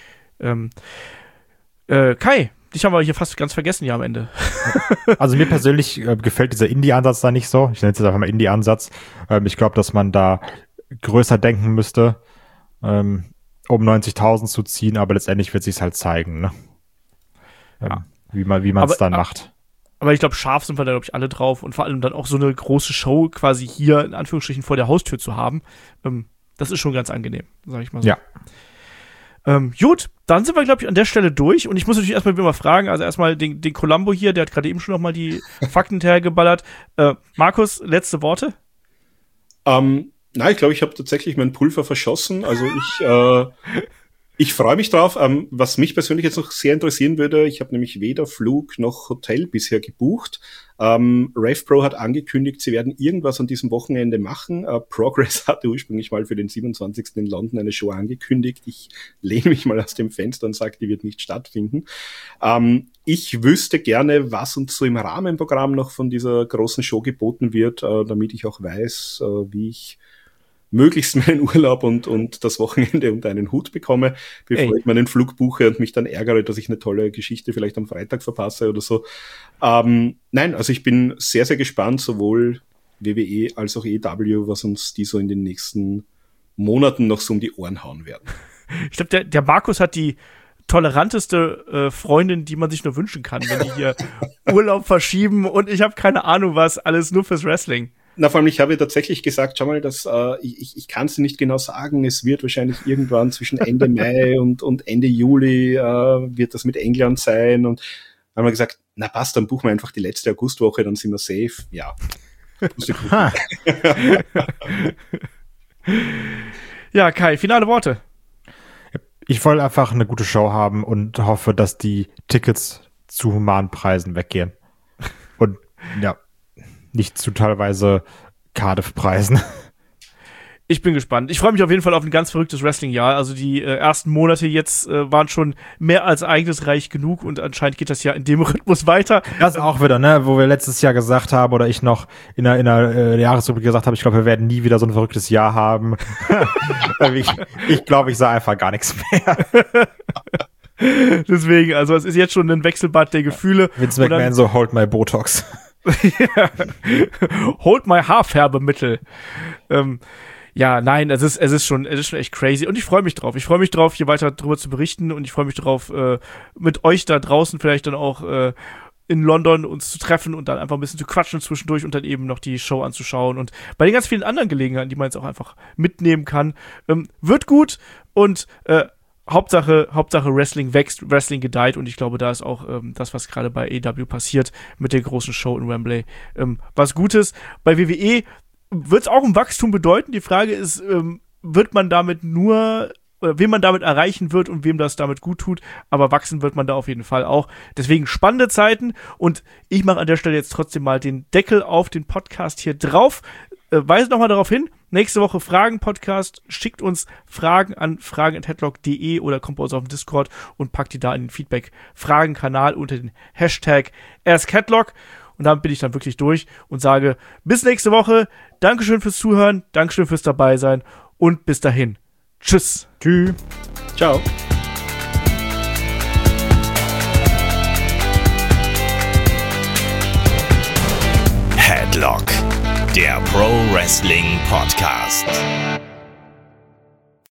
Kai, dich haben wir hier fast ganz vergessen hier am Ende. Also mir persönlich gefällt dieser Indie-Ansatz da nicht so. Ich nenne es jetzt einfach mal Indie-Ansatz. Ich glaube, dass man da größer denken müsste, um 90.000 zu ziehen, aber letztendlich wird sich's halt zeigen, ne? Ja. Wie man es dann macht. Aber ich glaube, scharf sind wir da, glaube ich, alle drauf. Und vor allem dann auch so eine große Show quasi hier, in Anführungsstrichen, vor der Haustür zu haben. Das ist schon ganz angenehm, sage ich mal so. Ja. Gut, dann sind wir, glaube ich, an der Stelle durch. Und ich muss natürlich erstmal wieder mal fragen, also erstmal den Columbo hier, der hat gerade eben schon noch mal die Fakten hinterhergeballert. Markus, letzte Worte? Nein, ich glaube, ich habe tatsächlich mein Pulver verschossen. Also ich freue mich drauf. Was mich persönlich jetzt noch sehr interessieren würde, ich habe nämlich weder Flug noch Hotel bisher gebucht. RevPro hat angekündigt, sie werden irgendwas an diesem Wochenende machen. Progress hatte ursprünglich mal für den 27. in London eine Show angekündigt. Ich lehne mich mal aus dem Fenster und sage, die wird nicht stattfinden. Ich wüsste gerne, was uns so im Rahmenprogramm noch von dieser großen Show geboten wird, damit ich auch weiß, wie ich möglichst meinen Urlaub und das Wochenende unter einen Hut bekomme, bevor ich meinen Flug buche und mich dann ärgere, dass ich eine tolle Geschichte vielleicht am Freitag verpasse oder so. Nein, also ich bin sehr, sehr gespannt, sowohl WWE als auch AEW, was uns die so in den nächsten Monaten noch so um die Ohren hauen werden. Ich glaube, der Markus hat die toleranteste Freundin, die man sich nur wünschen kann, wenn die hier Urlaub verschieben und ich habe keine Ahnung was, alles nur fürs Wrestling. Na, vor allem, ich habe tatsächlich gesagt, schau mal, dass ich kann es nicht genau sagen, es wird wahrscheinlich irgendwann zwischen Ende Mai und Ende Juli wird das mit England sein und dann haben wir gesagt, na passt, dann buchen wir einfach die letzte Augustwoche, dann sind wir safe. Ja. Ja, Kai, finale Worte. Ich wollte einfach eine gute Show haben und hoffe, dass die Tickets zu humanen Preisen weggehen. Und ja, nicht zu teilweise Cardiff-Preisen. Ich bin gespannt. Ich freue mich auf jeden Fall auf ein ganz verrücktes Wrestling-Jahr. Also die ersten Monate jetzt waren schon mehr als ereignisreich genug und anscheinend geht das ja in dem Rhythmus weiter. Das auch wieder, ne, wo wir letztes Jahr gesagt haben oder ich noch in der Jahresrubrik gesagt habe, ich glaube, wir werden nie wieder so ein verrücktes Jahr haben. Ich glaube, ich sah einfach gar nichts mehr. Deswegen, also es ist jetzt schon ein Wechselbad der Gefühle. Vince McMahon so, hold my Botox. Hold my Haarfärbemittel. Ja, nein, es ist schon echt crazy und ich freue mich drauf. Ich freue mich drauf, hier weiter drüber zu berichten und ich freue mich drauf, mit euch da draußen vielleicht dann auch in London uns zu treffen und dann einfach ein bisschen zu quatschen zwischendurch und dann eben noch die Show anzuschauen und bei den ganz vielen anderen Gelegenheiten, die man jetzt auch einfach mitnehmen kann. Wird gut und Hauptsache Wrestling wächst, Wrestling gedeiht und ich glaube, da ist auch das, was gerade bei AEW passiert mit der großen Show in Wembley, was Gutes. Bei WWE wird es auch ein Wachstum bedeuten. Die Frage ist, wird man damit nur, wen man damit erreichen wird und wem das damit gut tut, aber wachsen wird man da auf jeden Fall auch. Deswegen spannende Zeiten und ich mache an der Stelle jetzt trotzdem mal den Deckel auf den Podcast hier drauf. Weise nochmal darauf hin, nächste Woche Fragen-Podcast, schickt uns Fragen an fragen@headlock.de oder kommt bei uns auf den Discord und packt die da in den Feedback-Fragen-Kanal unter den Hashtag AskHeadlock. Und damit bin ich dann wirklich durch und sage, bis nächste Woche. Dankeschön fürs Zuhören, Dankeschön fürs Dabeisein und bis dahin. Tschüss. Tschüss. Ciao. Headlock, der Pro Wrestling Podcast.